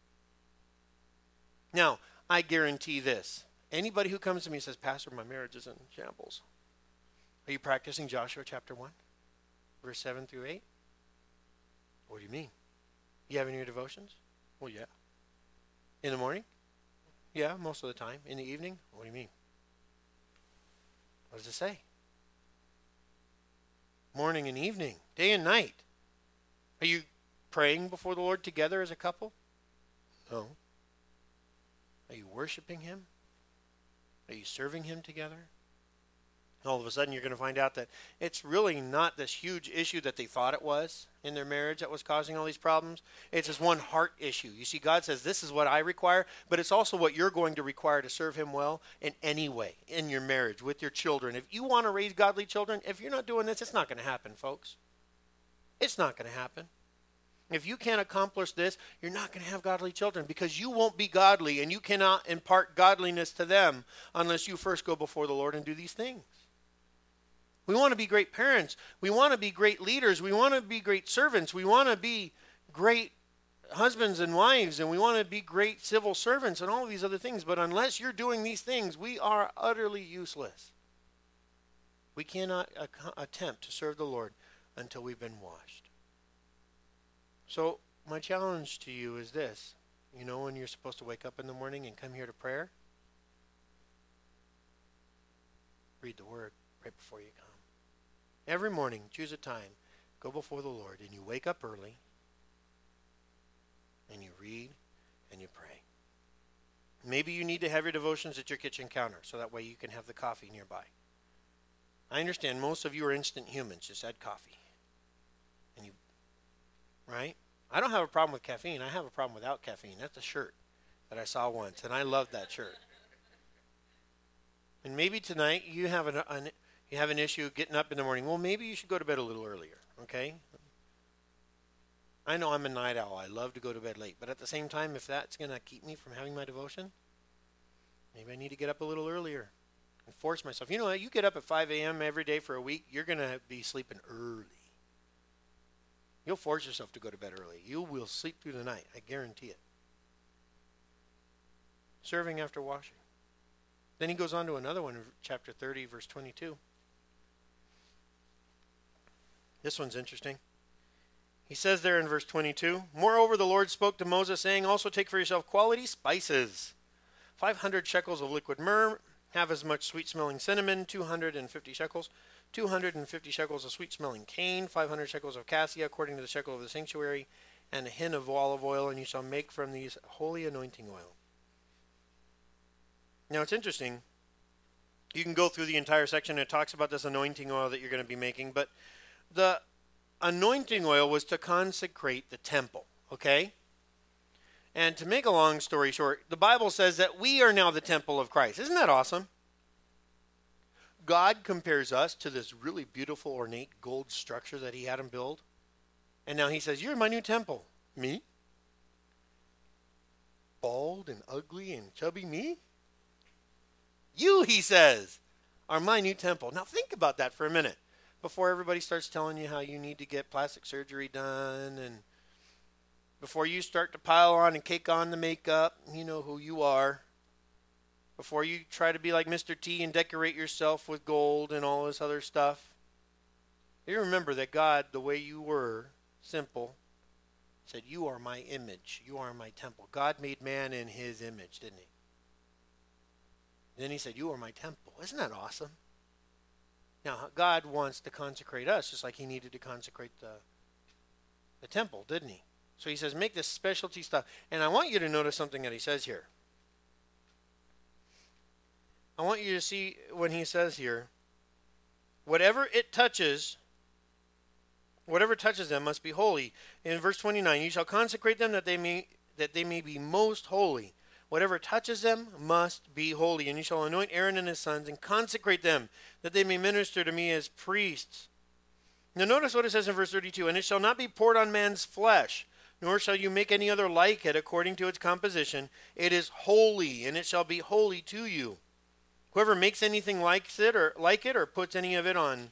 Now, I guarantee this. Anybody who comes to me and says, Pastor, my marriage is in shambles. Are you practicing Joshua chapter 1, verse 7 through 8? What do you mean? You having your devotions? Well, yeah. In the morning? Yeah, most of the time. In the evening? What do you mean? What does it say? Morning and evening, day and night. Are you praying before the Lord together as a couple? No. Are you worshiping him? Are you serving him together? All of a sudden you're going to find out that it's really not this huge issue that they thought it was in their marriage that was causing all these problems. It's this one heart issue. You see, God says, this is what I require, but it's also what you're going to require to serve him well in any way, in your marriage, with your children. If you want to raise godly children, if you're not doing this, it's not going to happen, folks. It's not going to happen. If you can't accomplish this, you're not going to have godly children because you won't be godly and you cannot impart godliness to them unless you first go before the Lord and do these things. We want to be great parents. We want to be great leaders. We want to be great servants. We want to be great husbands and wives, and we want to be great civil servants and all of these other things. But unless you're doing these things, we are utterly useless. We cannot attempt to serve the Lord until we've been washed. So my challenge to you is this. You know when you're supposed to wake up in the morning and come here to prayer? Read the Word right before you come. Every morning, choose a time. Go before the Lord, and you wake up early, and you read, and you pray. Maybe you need to have your devotions at your kitchen counter, so that way you can have the coffee nearby. I understand most of you are instant humans. Just add coffee. And you, right? I don't have a problem with caffeine. I have a problem without caffeine. That's a shirt that I saw once, and I loved that shirt. And maybe tonight you have an issue getting up in the morning. Well, maybe you should go to bed a little earlier, okay? I know I'm a night owl. I love to go to bed late. But at the same time, if that's going to keep me from having my devotion, maybe I need to get up a little earlier and force myself. You know, you get up at 5 a.m. every day for a week, you're going to be sleeping early. You'll force yourself to go to bed early. You will sleep through the night. I guarantee it. Serving after washing. Then he goes on to another one in chapter 30, verse 22. This one's interesting. He says there in verse 22, Moreover, the Lord spoke to Moses, saying, Also take for yourself quality spices, 500 shekels of liquid myrrh, have as much sweet-smelling cinnamon, 250 shekels, 250 shekels of sweet-smelling cane, 500 shekels of cassia, according to the shekel of the sanctuary, and a hin of olive oil, and you shall make from these holy anointing oil. Now, it's interesting. You can go through the entire section. It talks about this anointing oil that you're going to be making, but the anointing oil was to consecrate the temple, okay? And to make a long story short, the Bible says that we are now the temple of Christ. Isn't that awesome? God compares us to this really beautiful, ornate gold structure that he had him build. And now he says, You're my new temple. Me? Bald and ugly and chubby me? You, he says, are my new temple. Now think about that for a minute before everybody starts telling you how you need to get plastic surgery done, and before you start to pile on and cake on the makeup, you know who you are. Before you try to be like Mr. T and decorate yourself with gold and all this other stuff. You remember that God, the way you were, simple, said, You are my image. You are my temple. God made man in his image, didn't he? Then he said, You are my temple. Isn't that awesome? Now, God wants to consecrate us just like he needed to consecrate the temple, didn't he? So he says, make this specialty stuff. And I want you to notice something that he says here. I want you to see when he says here, whatever it touches Whatever touches them must be holy. In verse 29, you shall consecrate them that they may be most holy. Whatever touches them must be holy. And you shall anoint Aaron and his sons and consecrate them that they may minister to me as priests. Now notice what it says in verse 32. And it shall not be poured on man's flesh, nor shall you make any other like it according to its composition. It is holy, and it shall be holy to you. Whoever makes anything like it or puts any of it on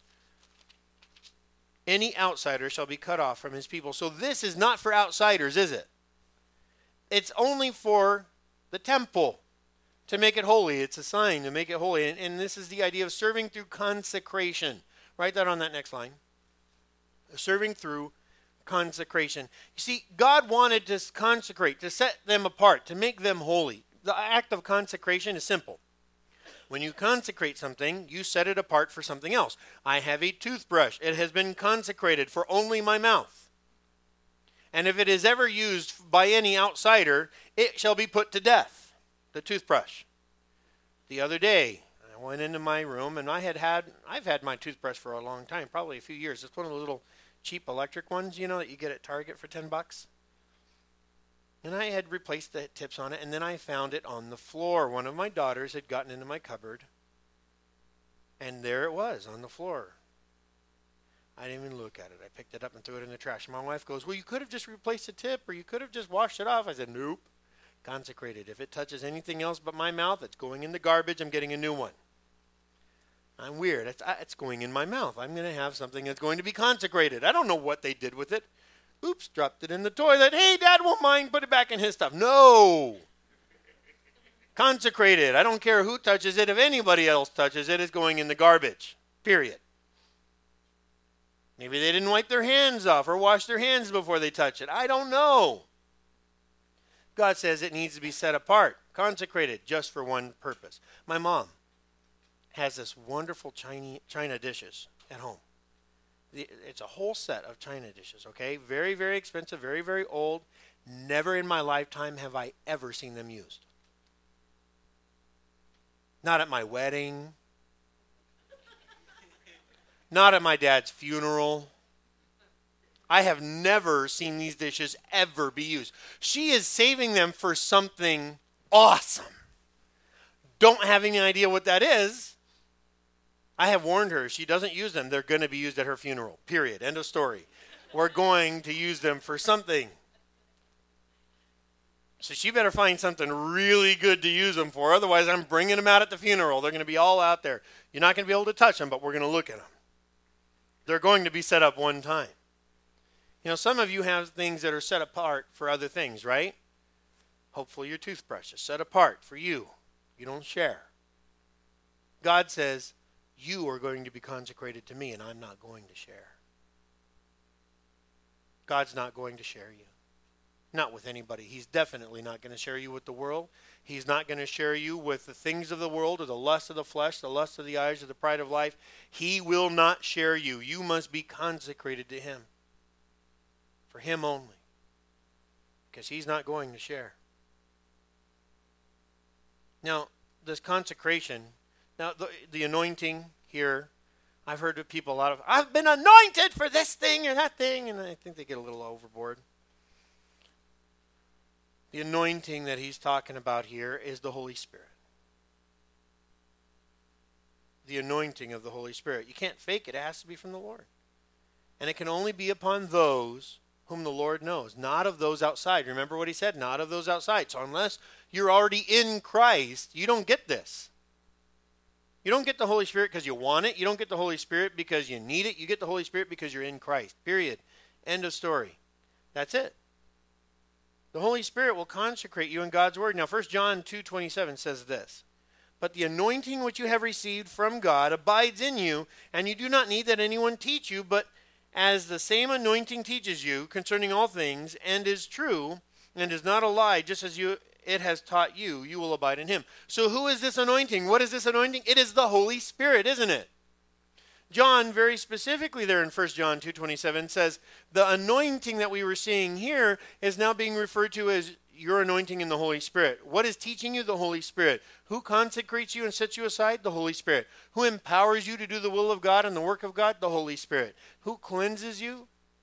any outsider shall be cut off from his people. So this is not for outsiders, is it? It's only for the temple to make it holy. It's a sign to make it holy. And this is the idea of serving through consecration. Write that on that next line. Serving through consecration. You see, God wanted to consecrate, to set them apart, to make them holy. The act of consecration is simple. When you consecrate something, you set it apart for something else. I have a toothbrush. It has been consecrated for only my mouth. And if it is ever used by any outsider, it shall be put to death, the toothbrush. The other day, I went into my room, and I've had my toothbrush for a long time, probably a few years. It's one of the little cheap electric ones, you know, that you get at Target for $10. And I had replaced the tips on it, and then I found it on the floor. One of my daughters had gotten into my cupboard, and there it was on the floor. I didn't even look at it. I picked it up and threw it in the trash. My wife goes, well, you could have just replaced the tip, or you could have just washed it off. I said, nope. Consecrated. If it touches anything else but my mouth, it's going in the garbage. I'm getting a new one. I'm weird. It's going in my mouth. I'm going to have something that's going to be consecrated. I don't know what they did with it. Oops, dropped it in the toilet. Hey, Dad won't mind. Put it back in his stuff. No. Consecrated. I don't care who touches it. If anybody else touches it, it's going in the garbage. Period. Maybe they didn't wipe their hands off or wash their hands before they touch it. I don't know. God says it needs to be set apart, consecrated just for one purpose. My mom has this wonderful china dishes at home. It's a whole set of china dishes, okay? Very, very expensive, very, very old. Never in my lifetime have I ever seen them used. Not at my wedding. Not at my dad's funeral. I have never seen these dishes ever be used. She is saving them for something awesome. Don't have any idea what that is. I have warned her, she doesn't use them, they're going to be used at her funeral. Period. End of story. We're going to use them for something. So she better find something really good to use them for. Otherwise, I'm bringing them out at the funeral. They're going to be all out there. You're not going to be able to touch them, but we're going to look at them. They're going to be set up one time. You know, some of you have things that are set apart for other things, right? Hopefully your toothbrush is set apart for you. You don't share. God says, you are going to be consecrated to me, and I'm not going to share. God's not going to share you. Not with anybody. He's definitely not going to share you with the world. He's not going to share you with the things of the world or the lust of the flesh, the lust of the eyes, or the pride of life. He will not share you. You must be consecrated to him. For him only. Because he's not going to share. Now, this consecration, now the anointing here, I've heard of people a lot of, I've been anointed for this thing or that thing, and I think they get a little overboard. The anointing that he's talking about here is the Holy Spirit. The anointing of the Holy Spirit. You can't fake it. It has to be from the Lord. And it can only be upon those whom the Lord knows, not of those outside. Remember what he said, not of those outside. So unless you're already in Christ, you don't get this. You don't get the Holy Spirit because you want it. You don't get the Holy Spirit because you need it. You get the Holy Spirit because you're in Christ. Period. End of story. That's it. The Holy Spirit will consecrate you in God's word. Now, 1 John 2:27 says this, but the anointing which you have received from God abides in you, and you do not need that anyone teach you, but as the same anointing teaches you concerning all things, and is true, and is not a lie, just as it has taught you, you will abide in him. So who is this anointing? What is this anointing? It is the Holy Spirit, isn't it? John, very specifically there in 1 John 2:27 says, the anointing that we were seeing here is now being referred to as your anointing in the Holy Spirit. What is teaching you? The Holy Spirit. Who consecrates you and sets you aside? The Holy Spirit. Who empowers you to do the will of God and the work of God? The Holy Spirit. Who cleanses you?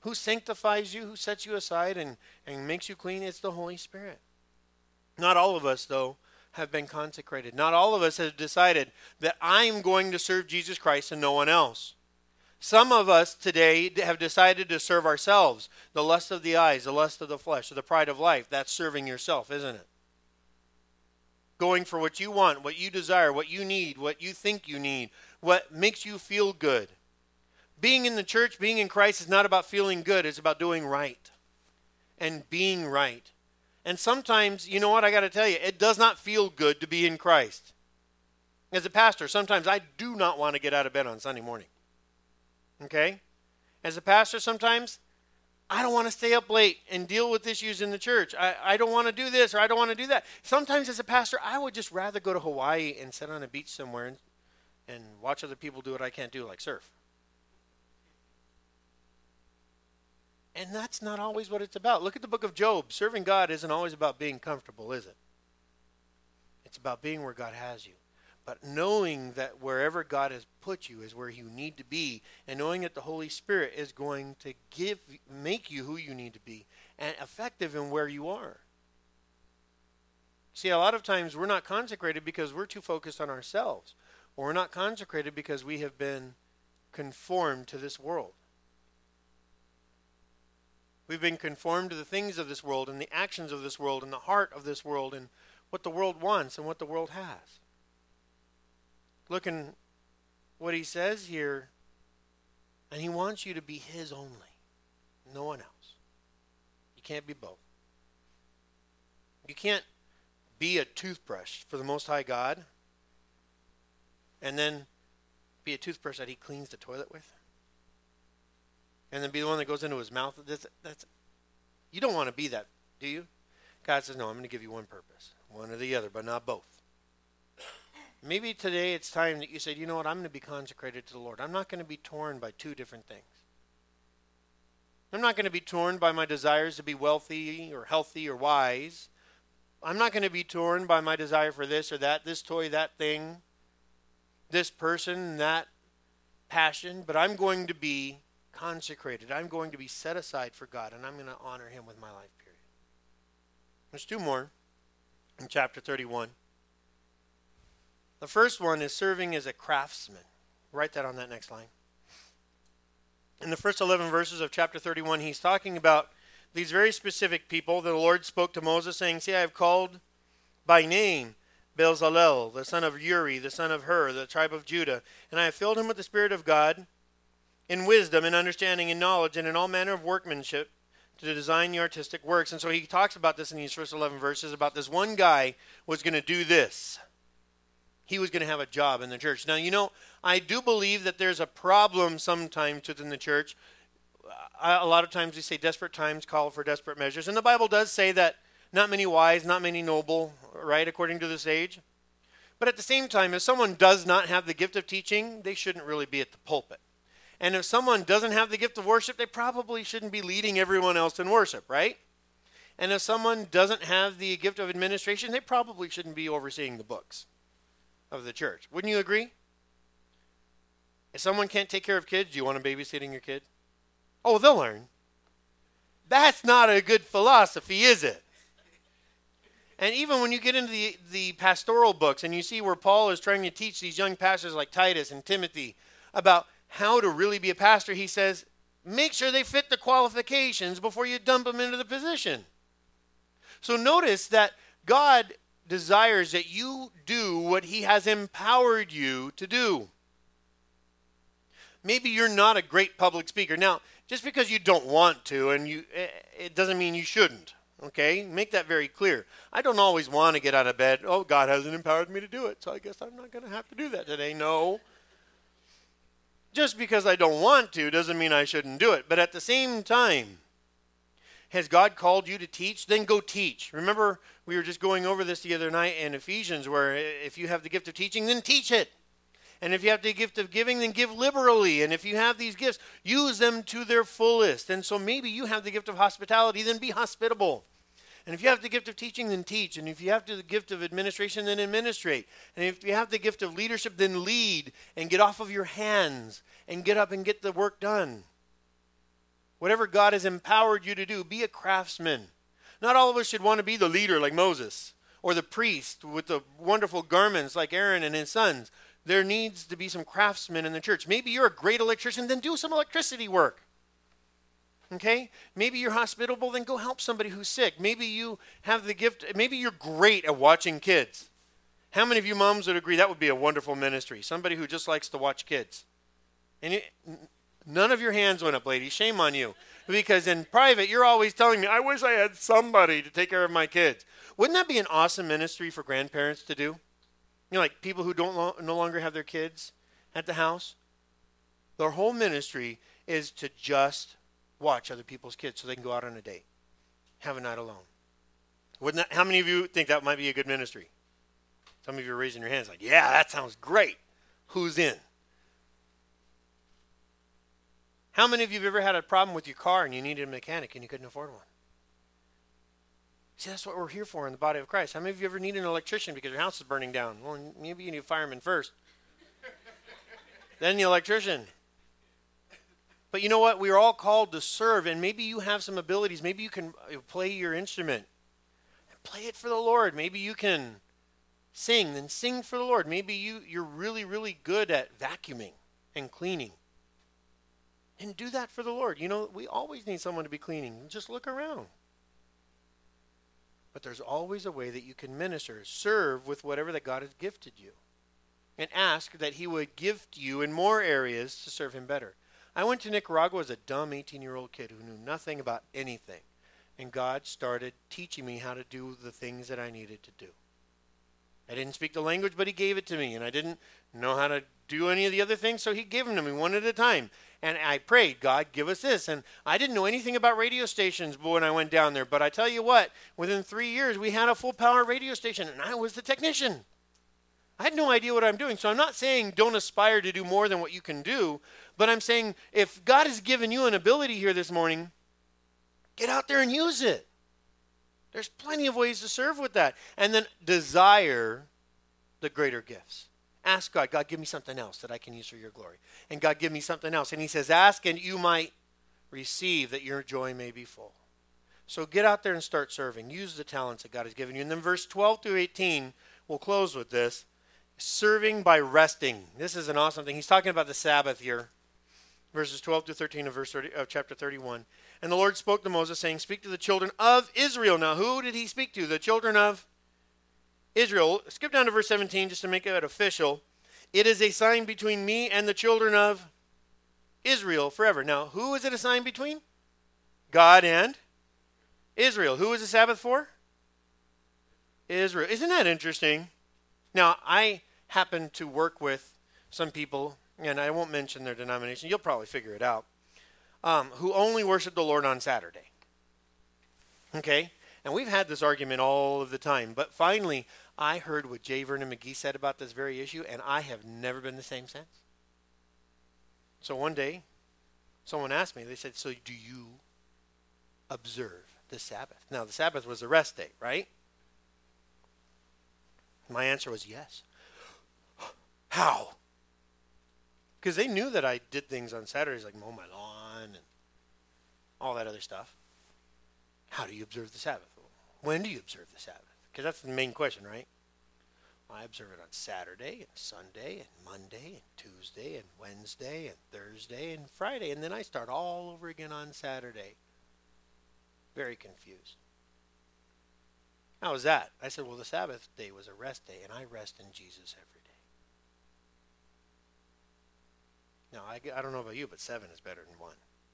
Who sanctifies you, who sets you aside and makes you clean? It's the Holy Spirit. Not all of us, though, have been consecrated. Not all of us have decided that I'm going to serve Jesus Christ and no one else. Some of us today have decided to serve ourselves. The lust of the eyes, the lust of the flesh, or the pride of life. That's serving yourself, isn't it? Going for what you want, what you desire, what you need, what you think you need, what makes you feel good. Being in the church, being in Christ is not about feeling good. It's about doing right and being right. And sometimes, you know what, I got to tell you, it does not feel good to be in Christ. As a pastor, sometimes I do not want to get out of bed on Sunday morning. Okay? As a pastor, sometimes I don't want to stay up late and deal with issues in the church. I don't want to do this or I don't want to do that. Sometimes as a pastor, I would just rather go to Hawaii and sit on a beach somewhere and watch other people do what I can't do, like surf. And that's not always what it's about. Look at the book of Job. Serving God isn't always about being comfortable, is it? It's about being where God has you. But knowing that wherever God has put you is where you need to be, and knowing that the Holy Spirit is going to make you who you need to be, and effective in where you are. See, a lot of times we're not consecrated because we're too focused on ourselves. Or we're not consecrated because we have been conformed to this world. We've been conformed to the things of this world and the actions of this world and the heart of this world and what the world wants and what the world has. Look in what he says here, and he wants you to be his only, no one else. You can't be both. You can't be a toothbrush for the Most High God and then be a toothbrush that he cleans the toilet with. And then be the one that goes into his mouth. You don't want to be that, do you? God says, no, I'm going to give you one purpose. One or the other, but not both. Maybe today it's time that you say, you know what, I'm going to be consecrated to the Lord. I'm not going to be torn by two different things. I'm not going to be torn by my desires to be wealthy or healthy or wise. I'm not going to be torn by my desire for this or that, this toy, that thing, this person, that passion. But I'm going to be consecrated. I'm going to be set aside for God, and I'm going to honor him with my life, period. There's two more in chapter 31. The first one is serving as a craftsman. Write that on that next line. In the first 11 verses of chapter 31, he's talking about these very specific people that the Lord spoke to Moses, saying, see, I have called by name Bezalel, the son of Uri, the son of Hur, the tribe of Judah, and I have filled him with the Spirit of God, in wisdom, in understanding, in knowledge, and in all manner of workmanship, to design the artistic works. And so he talks about this in these first 11 verses, about this one guy was going to do this. He was going to have a job in the church. Now, you know, I do believe that there's a problem sometimes within the church. A lot of times we say desperate times call for desperate measures. And the Bible does say that not many wise, not many noble, right, according to this age. But at the same time, if someone does not have the gift of teaching, they shouldn't really be at the pulpit. And if someone doesn't have the gift of worship, they probably shouldn't be leading everyone else in worship, right? And if someone doesn't have the gift of administration, they probably shouldn't be overseeing the books of the church. Wouldn't you agree? If someone can't take care of kids, do you want them babysitting your kid? Oh, they'll learn. That's not a good philosophy, is it? And even when you get into the pastoral books and you see where Paul is trying to teach these young pastors like Titus and Timothy about how to really be a pastor, he says, make sure they fit the qualifications before you dump them into the position. So notice that God desires that you do what he has empowered you to do. Maybe you're not a great public speaker. Now, just because you don't want to, and it doesn't mean you shouldn't. Okay? Make that very clear. I don't always want to get out of bed. Oh, God hasn't empowered me to do it, so I guess I'm not going to have to do that today. No. Just because I don't want to doesn't mean I shouldn't do it. But at the same time, has God called you to teach? Then go teach. Remember, we were just going over this the other night in Ephesians, where if you have the gift of teaching, then teach it. And if you have the gift of giving, then give liberally. And if you have these gifts, use them to their fullest. And so maybe you have the gift of hospitality, then be hospitable. And if you have the gift of teaching, then teach. And if you have the gift of administration, then administrate. And if you have the gift of leadership, then lead and get off of your hands and get up and get the work done. Whatever God has empowered you to do, be a craftsman. Not all of us should want to be the leader like Moses or the priest with the wonderful garments like Aaron and his sons. There needs to be some craftsmen in the church. Maybe you're a great electrician, then do some electricity work. Okay? Maybe you're hospitable, then go help somebody who's sick. Maybe you have the gift, maybe you're great at watching kids. How many of you moms would agree that would be a wonderful ministry? Somebody who just likes to watch kids. And none of your hands went up, ladies. Shame on you. Because in private, you're always telling me, I wish I had somebody to take care of my kids. Wouldn't that be an awesome ministry for grandparents to do? You know, like people who no longer have their kids at the house. Their whole ministry is to just watch other people's kids so they can go out on a date. Have a night alone. How many of you think that might be a good ministry? Some of you are raising your hands like, yeah, that sounds great. Who's in? How many of you have ever had a problem with your car and you needed a mechanic and you couldn't afford one? See, that's what we're here for in the body of Christ. How many of you ever need an electrician because your house is burning down? Well, maybe you need a fireman first. Then the electrician. But you know what? We are all called to serve, and maybe you have some abilities. Maybe you can play your instrument and play it for the Lord. Maybe you can sing, then sing for the Lord. Maybe you're really, really good at vacuuming and cleaning. And do that for the Lord. You know, we always need someone to be cleaning. Just look around. But there's always a way that you can minister, serve with whatever that God has gifted you. And ask that he would gift you in more areas to serve him better. I went to Nicaragua as a dumb 18-year-old kid who knew nothing about anything. And God started teaching me how to do the things that I needed to do. I didn't speak the language, but he gave it to me. And I didn't know how to do any of the other things, so he gave them to me one at a time. And I prayed, God, give us this. And I didn't know anything about radio stations when I went down there. But I tell you what, within 3 years, we had a full-power radio station, and I was the technician. I had no idea what I'm doing. So I'm not saying don't aspire to do more than what you can do. But I'm saying if God has given you an ability here this morning, get out there and use it. There's plenty of ways to serve with that. And then desire the greater gifts. Ask God, God, give me something else that I can use for your glory. And God, give me something else. And he says, ask and you might receive that your joy may be full. So get out there and start serving. Use the talents that God has given you. And then verse 12 through 18, we'll close with this. Serving by resting. This is an awesome thing. He's talking about the Sabbath here. Verses 12 to 13 of chapter 31. And the Lord spoke to Moses, saying, speak to the children of Israel. Now, who did he speak to? The children of Israel. Skip down to verse 17 just to make it official. It is a sign between me and the children of Israel forever. Now, who is it a sign between? God and Israel. Who is the Sabbath for? Israel. Isn't that interesting? Now, I happen to work with some people, and I won't mention their denomination. You'll probably figure it out. Who only worship the Lord on Saturday. Okay? And we've had this argument all of the time. But finally, I heard what J. Vernon McGee said about this very issue, and I have never been the same since. So one day, someone asked me, they said, so do you observe the Sabbath? Now, the Sabbath was a rest day, right? My answer was yes. How? Because they knew that I did things on Saturdays like mow my lawn and all that other stuff. How do you observe the Sabbath? When do you observe the Sabbath? Because that's the main question, right? I observe it on Saturday and Sunday and Monday and Tuesday and Wednesday and Thursday and Friday. And then I start all over again on Saturday. Very confused. How was that? I said, well, the Sabbath day was a rest day, and I rest in Jesus every day. Now, I don't know about you, but 7 is better than 1.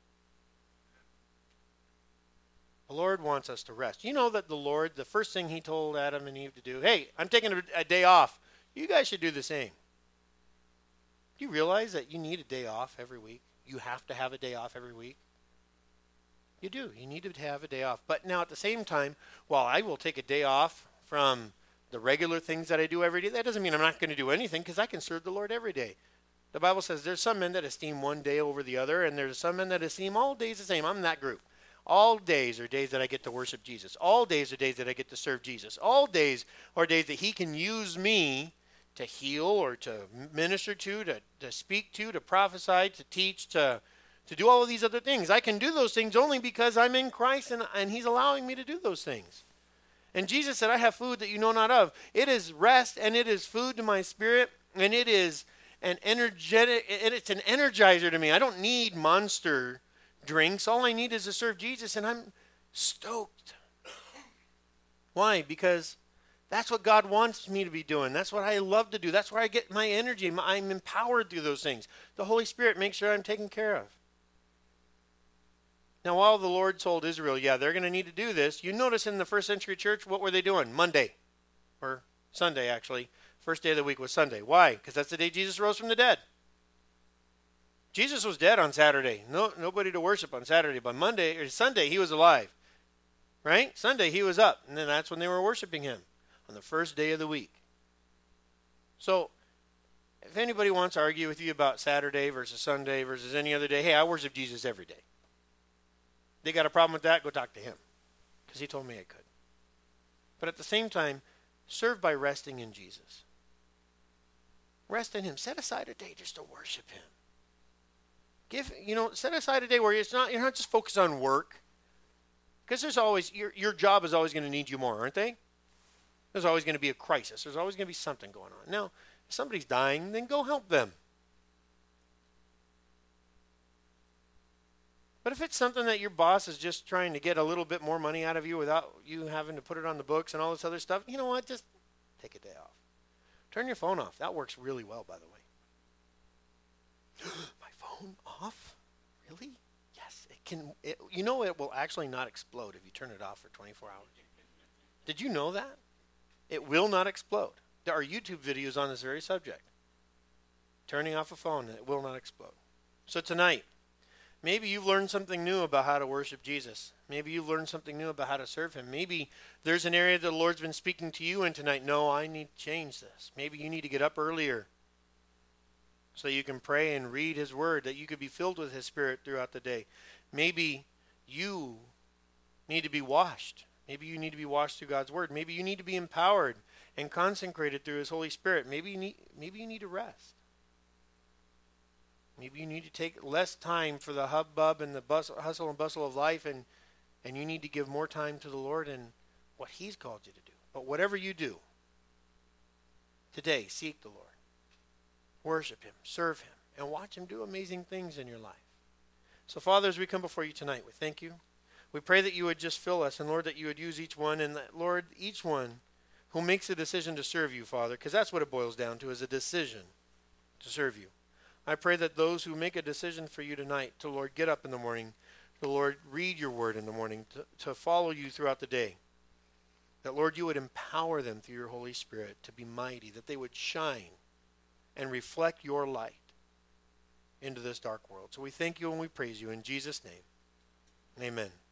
The Lord wants us to rest. You know that the Lord, the first thing he told Adam and Eve to do, hey, I'm taking a day off. You guys should do the same. Do you realize that you need a day off every week? You have to have a day off every week. You do. You need to have a day off. But now at the same time, while I will take a day off from the regular things that I do every day, that doesn't mean I'm not going to do anything because I can serve the Lord every day. The Bible says there's some men that esteem one day over the other, and there's some men that esteem all days the same. I'm in that group. All days are days that I get to worship Jesus. All days are days that I get to serve Jesus. All days are days that he can use me to heal or to minister to speak to prophesy, to teach, to to do all of these other things. I can do those things only because I'm in Christ and he's allowing me to do those things. And Jesus said, I have food that you know not of. It is rest and it is food to my spirit, and it is it's an energizer to me. I don't need monster drinks. All I need is to serve Jesus, and I'm stoked. Why? Because that's what God wants me to be doing. That's what I love to do. That's where I get my energy. I'm empowered through those things. The Holy Spirit makes sure I'm taken care of. Now, while the Lord told Israel, yeah, they're going to need to do this, you notice in the first century church, what were they doing? Monday, or Sunday, actually. First day of the week was Sunday. Why? Because that's the day Jesus rose from the dead. Jesus was dead on Saturday. Nobody to worship on Saturday. But Monday or Sunday, he was alive. Right? Sunday, he was up. And then that's when they were worshiping him, on the first day of the week. So, if anybody wants to argue with you about Saturday versus Sunday versus any other day, hey, I worship Jesus every day. They got a problem with that, go talk to him. Because he told me I could. But at the same time, serve by resting in Jesus. Rest in him. Set aside a day just to worship him. Set aside a day where you're not just focused on work. Because there's always, your job is always going to need you more, aren't they? There's always going to be a crisis. There's always going to be something going on. Now, if somebody's dying, then go help them. But if it's something that your boss is just trying to get a little bit more money out of you without you having to put it on the books and all this other stuff, you know what? Just take a day off. Turn your phone off. That works really well, by the way. My phone off? Really? Yes. It will actually not explode if you turn it off for 24 hours. Did you know that? It will not explode. There are YouTube videos on this very subject. Turning off a phone, and it will not explode. So tonight, maybe you've learned something new about how to worship Jesus. Maybe you've learned something new about how to serve him. Maybe there's an area that the Lord's been speaking to you in tonight. No, I need to change this. Maybe you need to get up earlier so you can pray and read his word, that you could be filled with his spirit throughout the day. Maybe you need to be washed. Maybe you need to be washed through God's word. Maybe you need to be empowered and consecrated through his Holy Spirit. Maybe you need to rest. Maybe you need to take less time for the hubbub and the hustle and bustle of life, and you need to give more time to the Lord and what he's called you to do. But whatever you do, today, seek the Lord. Worship him, serve him, and watch him do amazing things in your life. So, Father, as we come before you tonight, we thank you. We pray that you would just fill us, and Lord, that you would use each one, and that, Lord, each one who makes a decision to serve you, Father, because that's what it boils down to, is a decision to serve you. I pray that those who make a decision for you tonight to, Lord, get up in the morning, to, Lord, read your word in the morning, to follow you throughout the day, that, Lord, you would empower them through your Holy Spirit to be mighty, that they would shine and reflect your light into this dark world. So we thank you and we praise you in Jesus' name. Amen.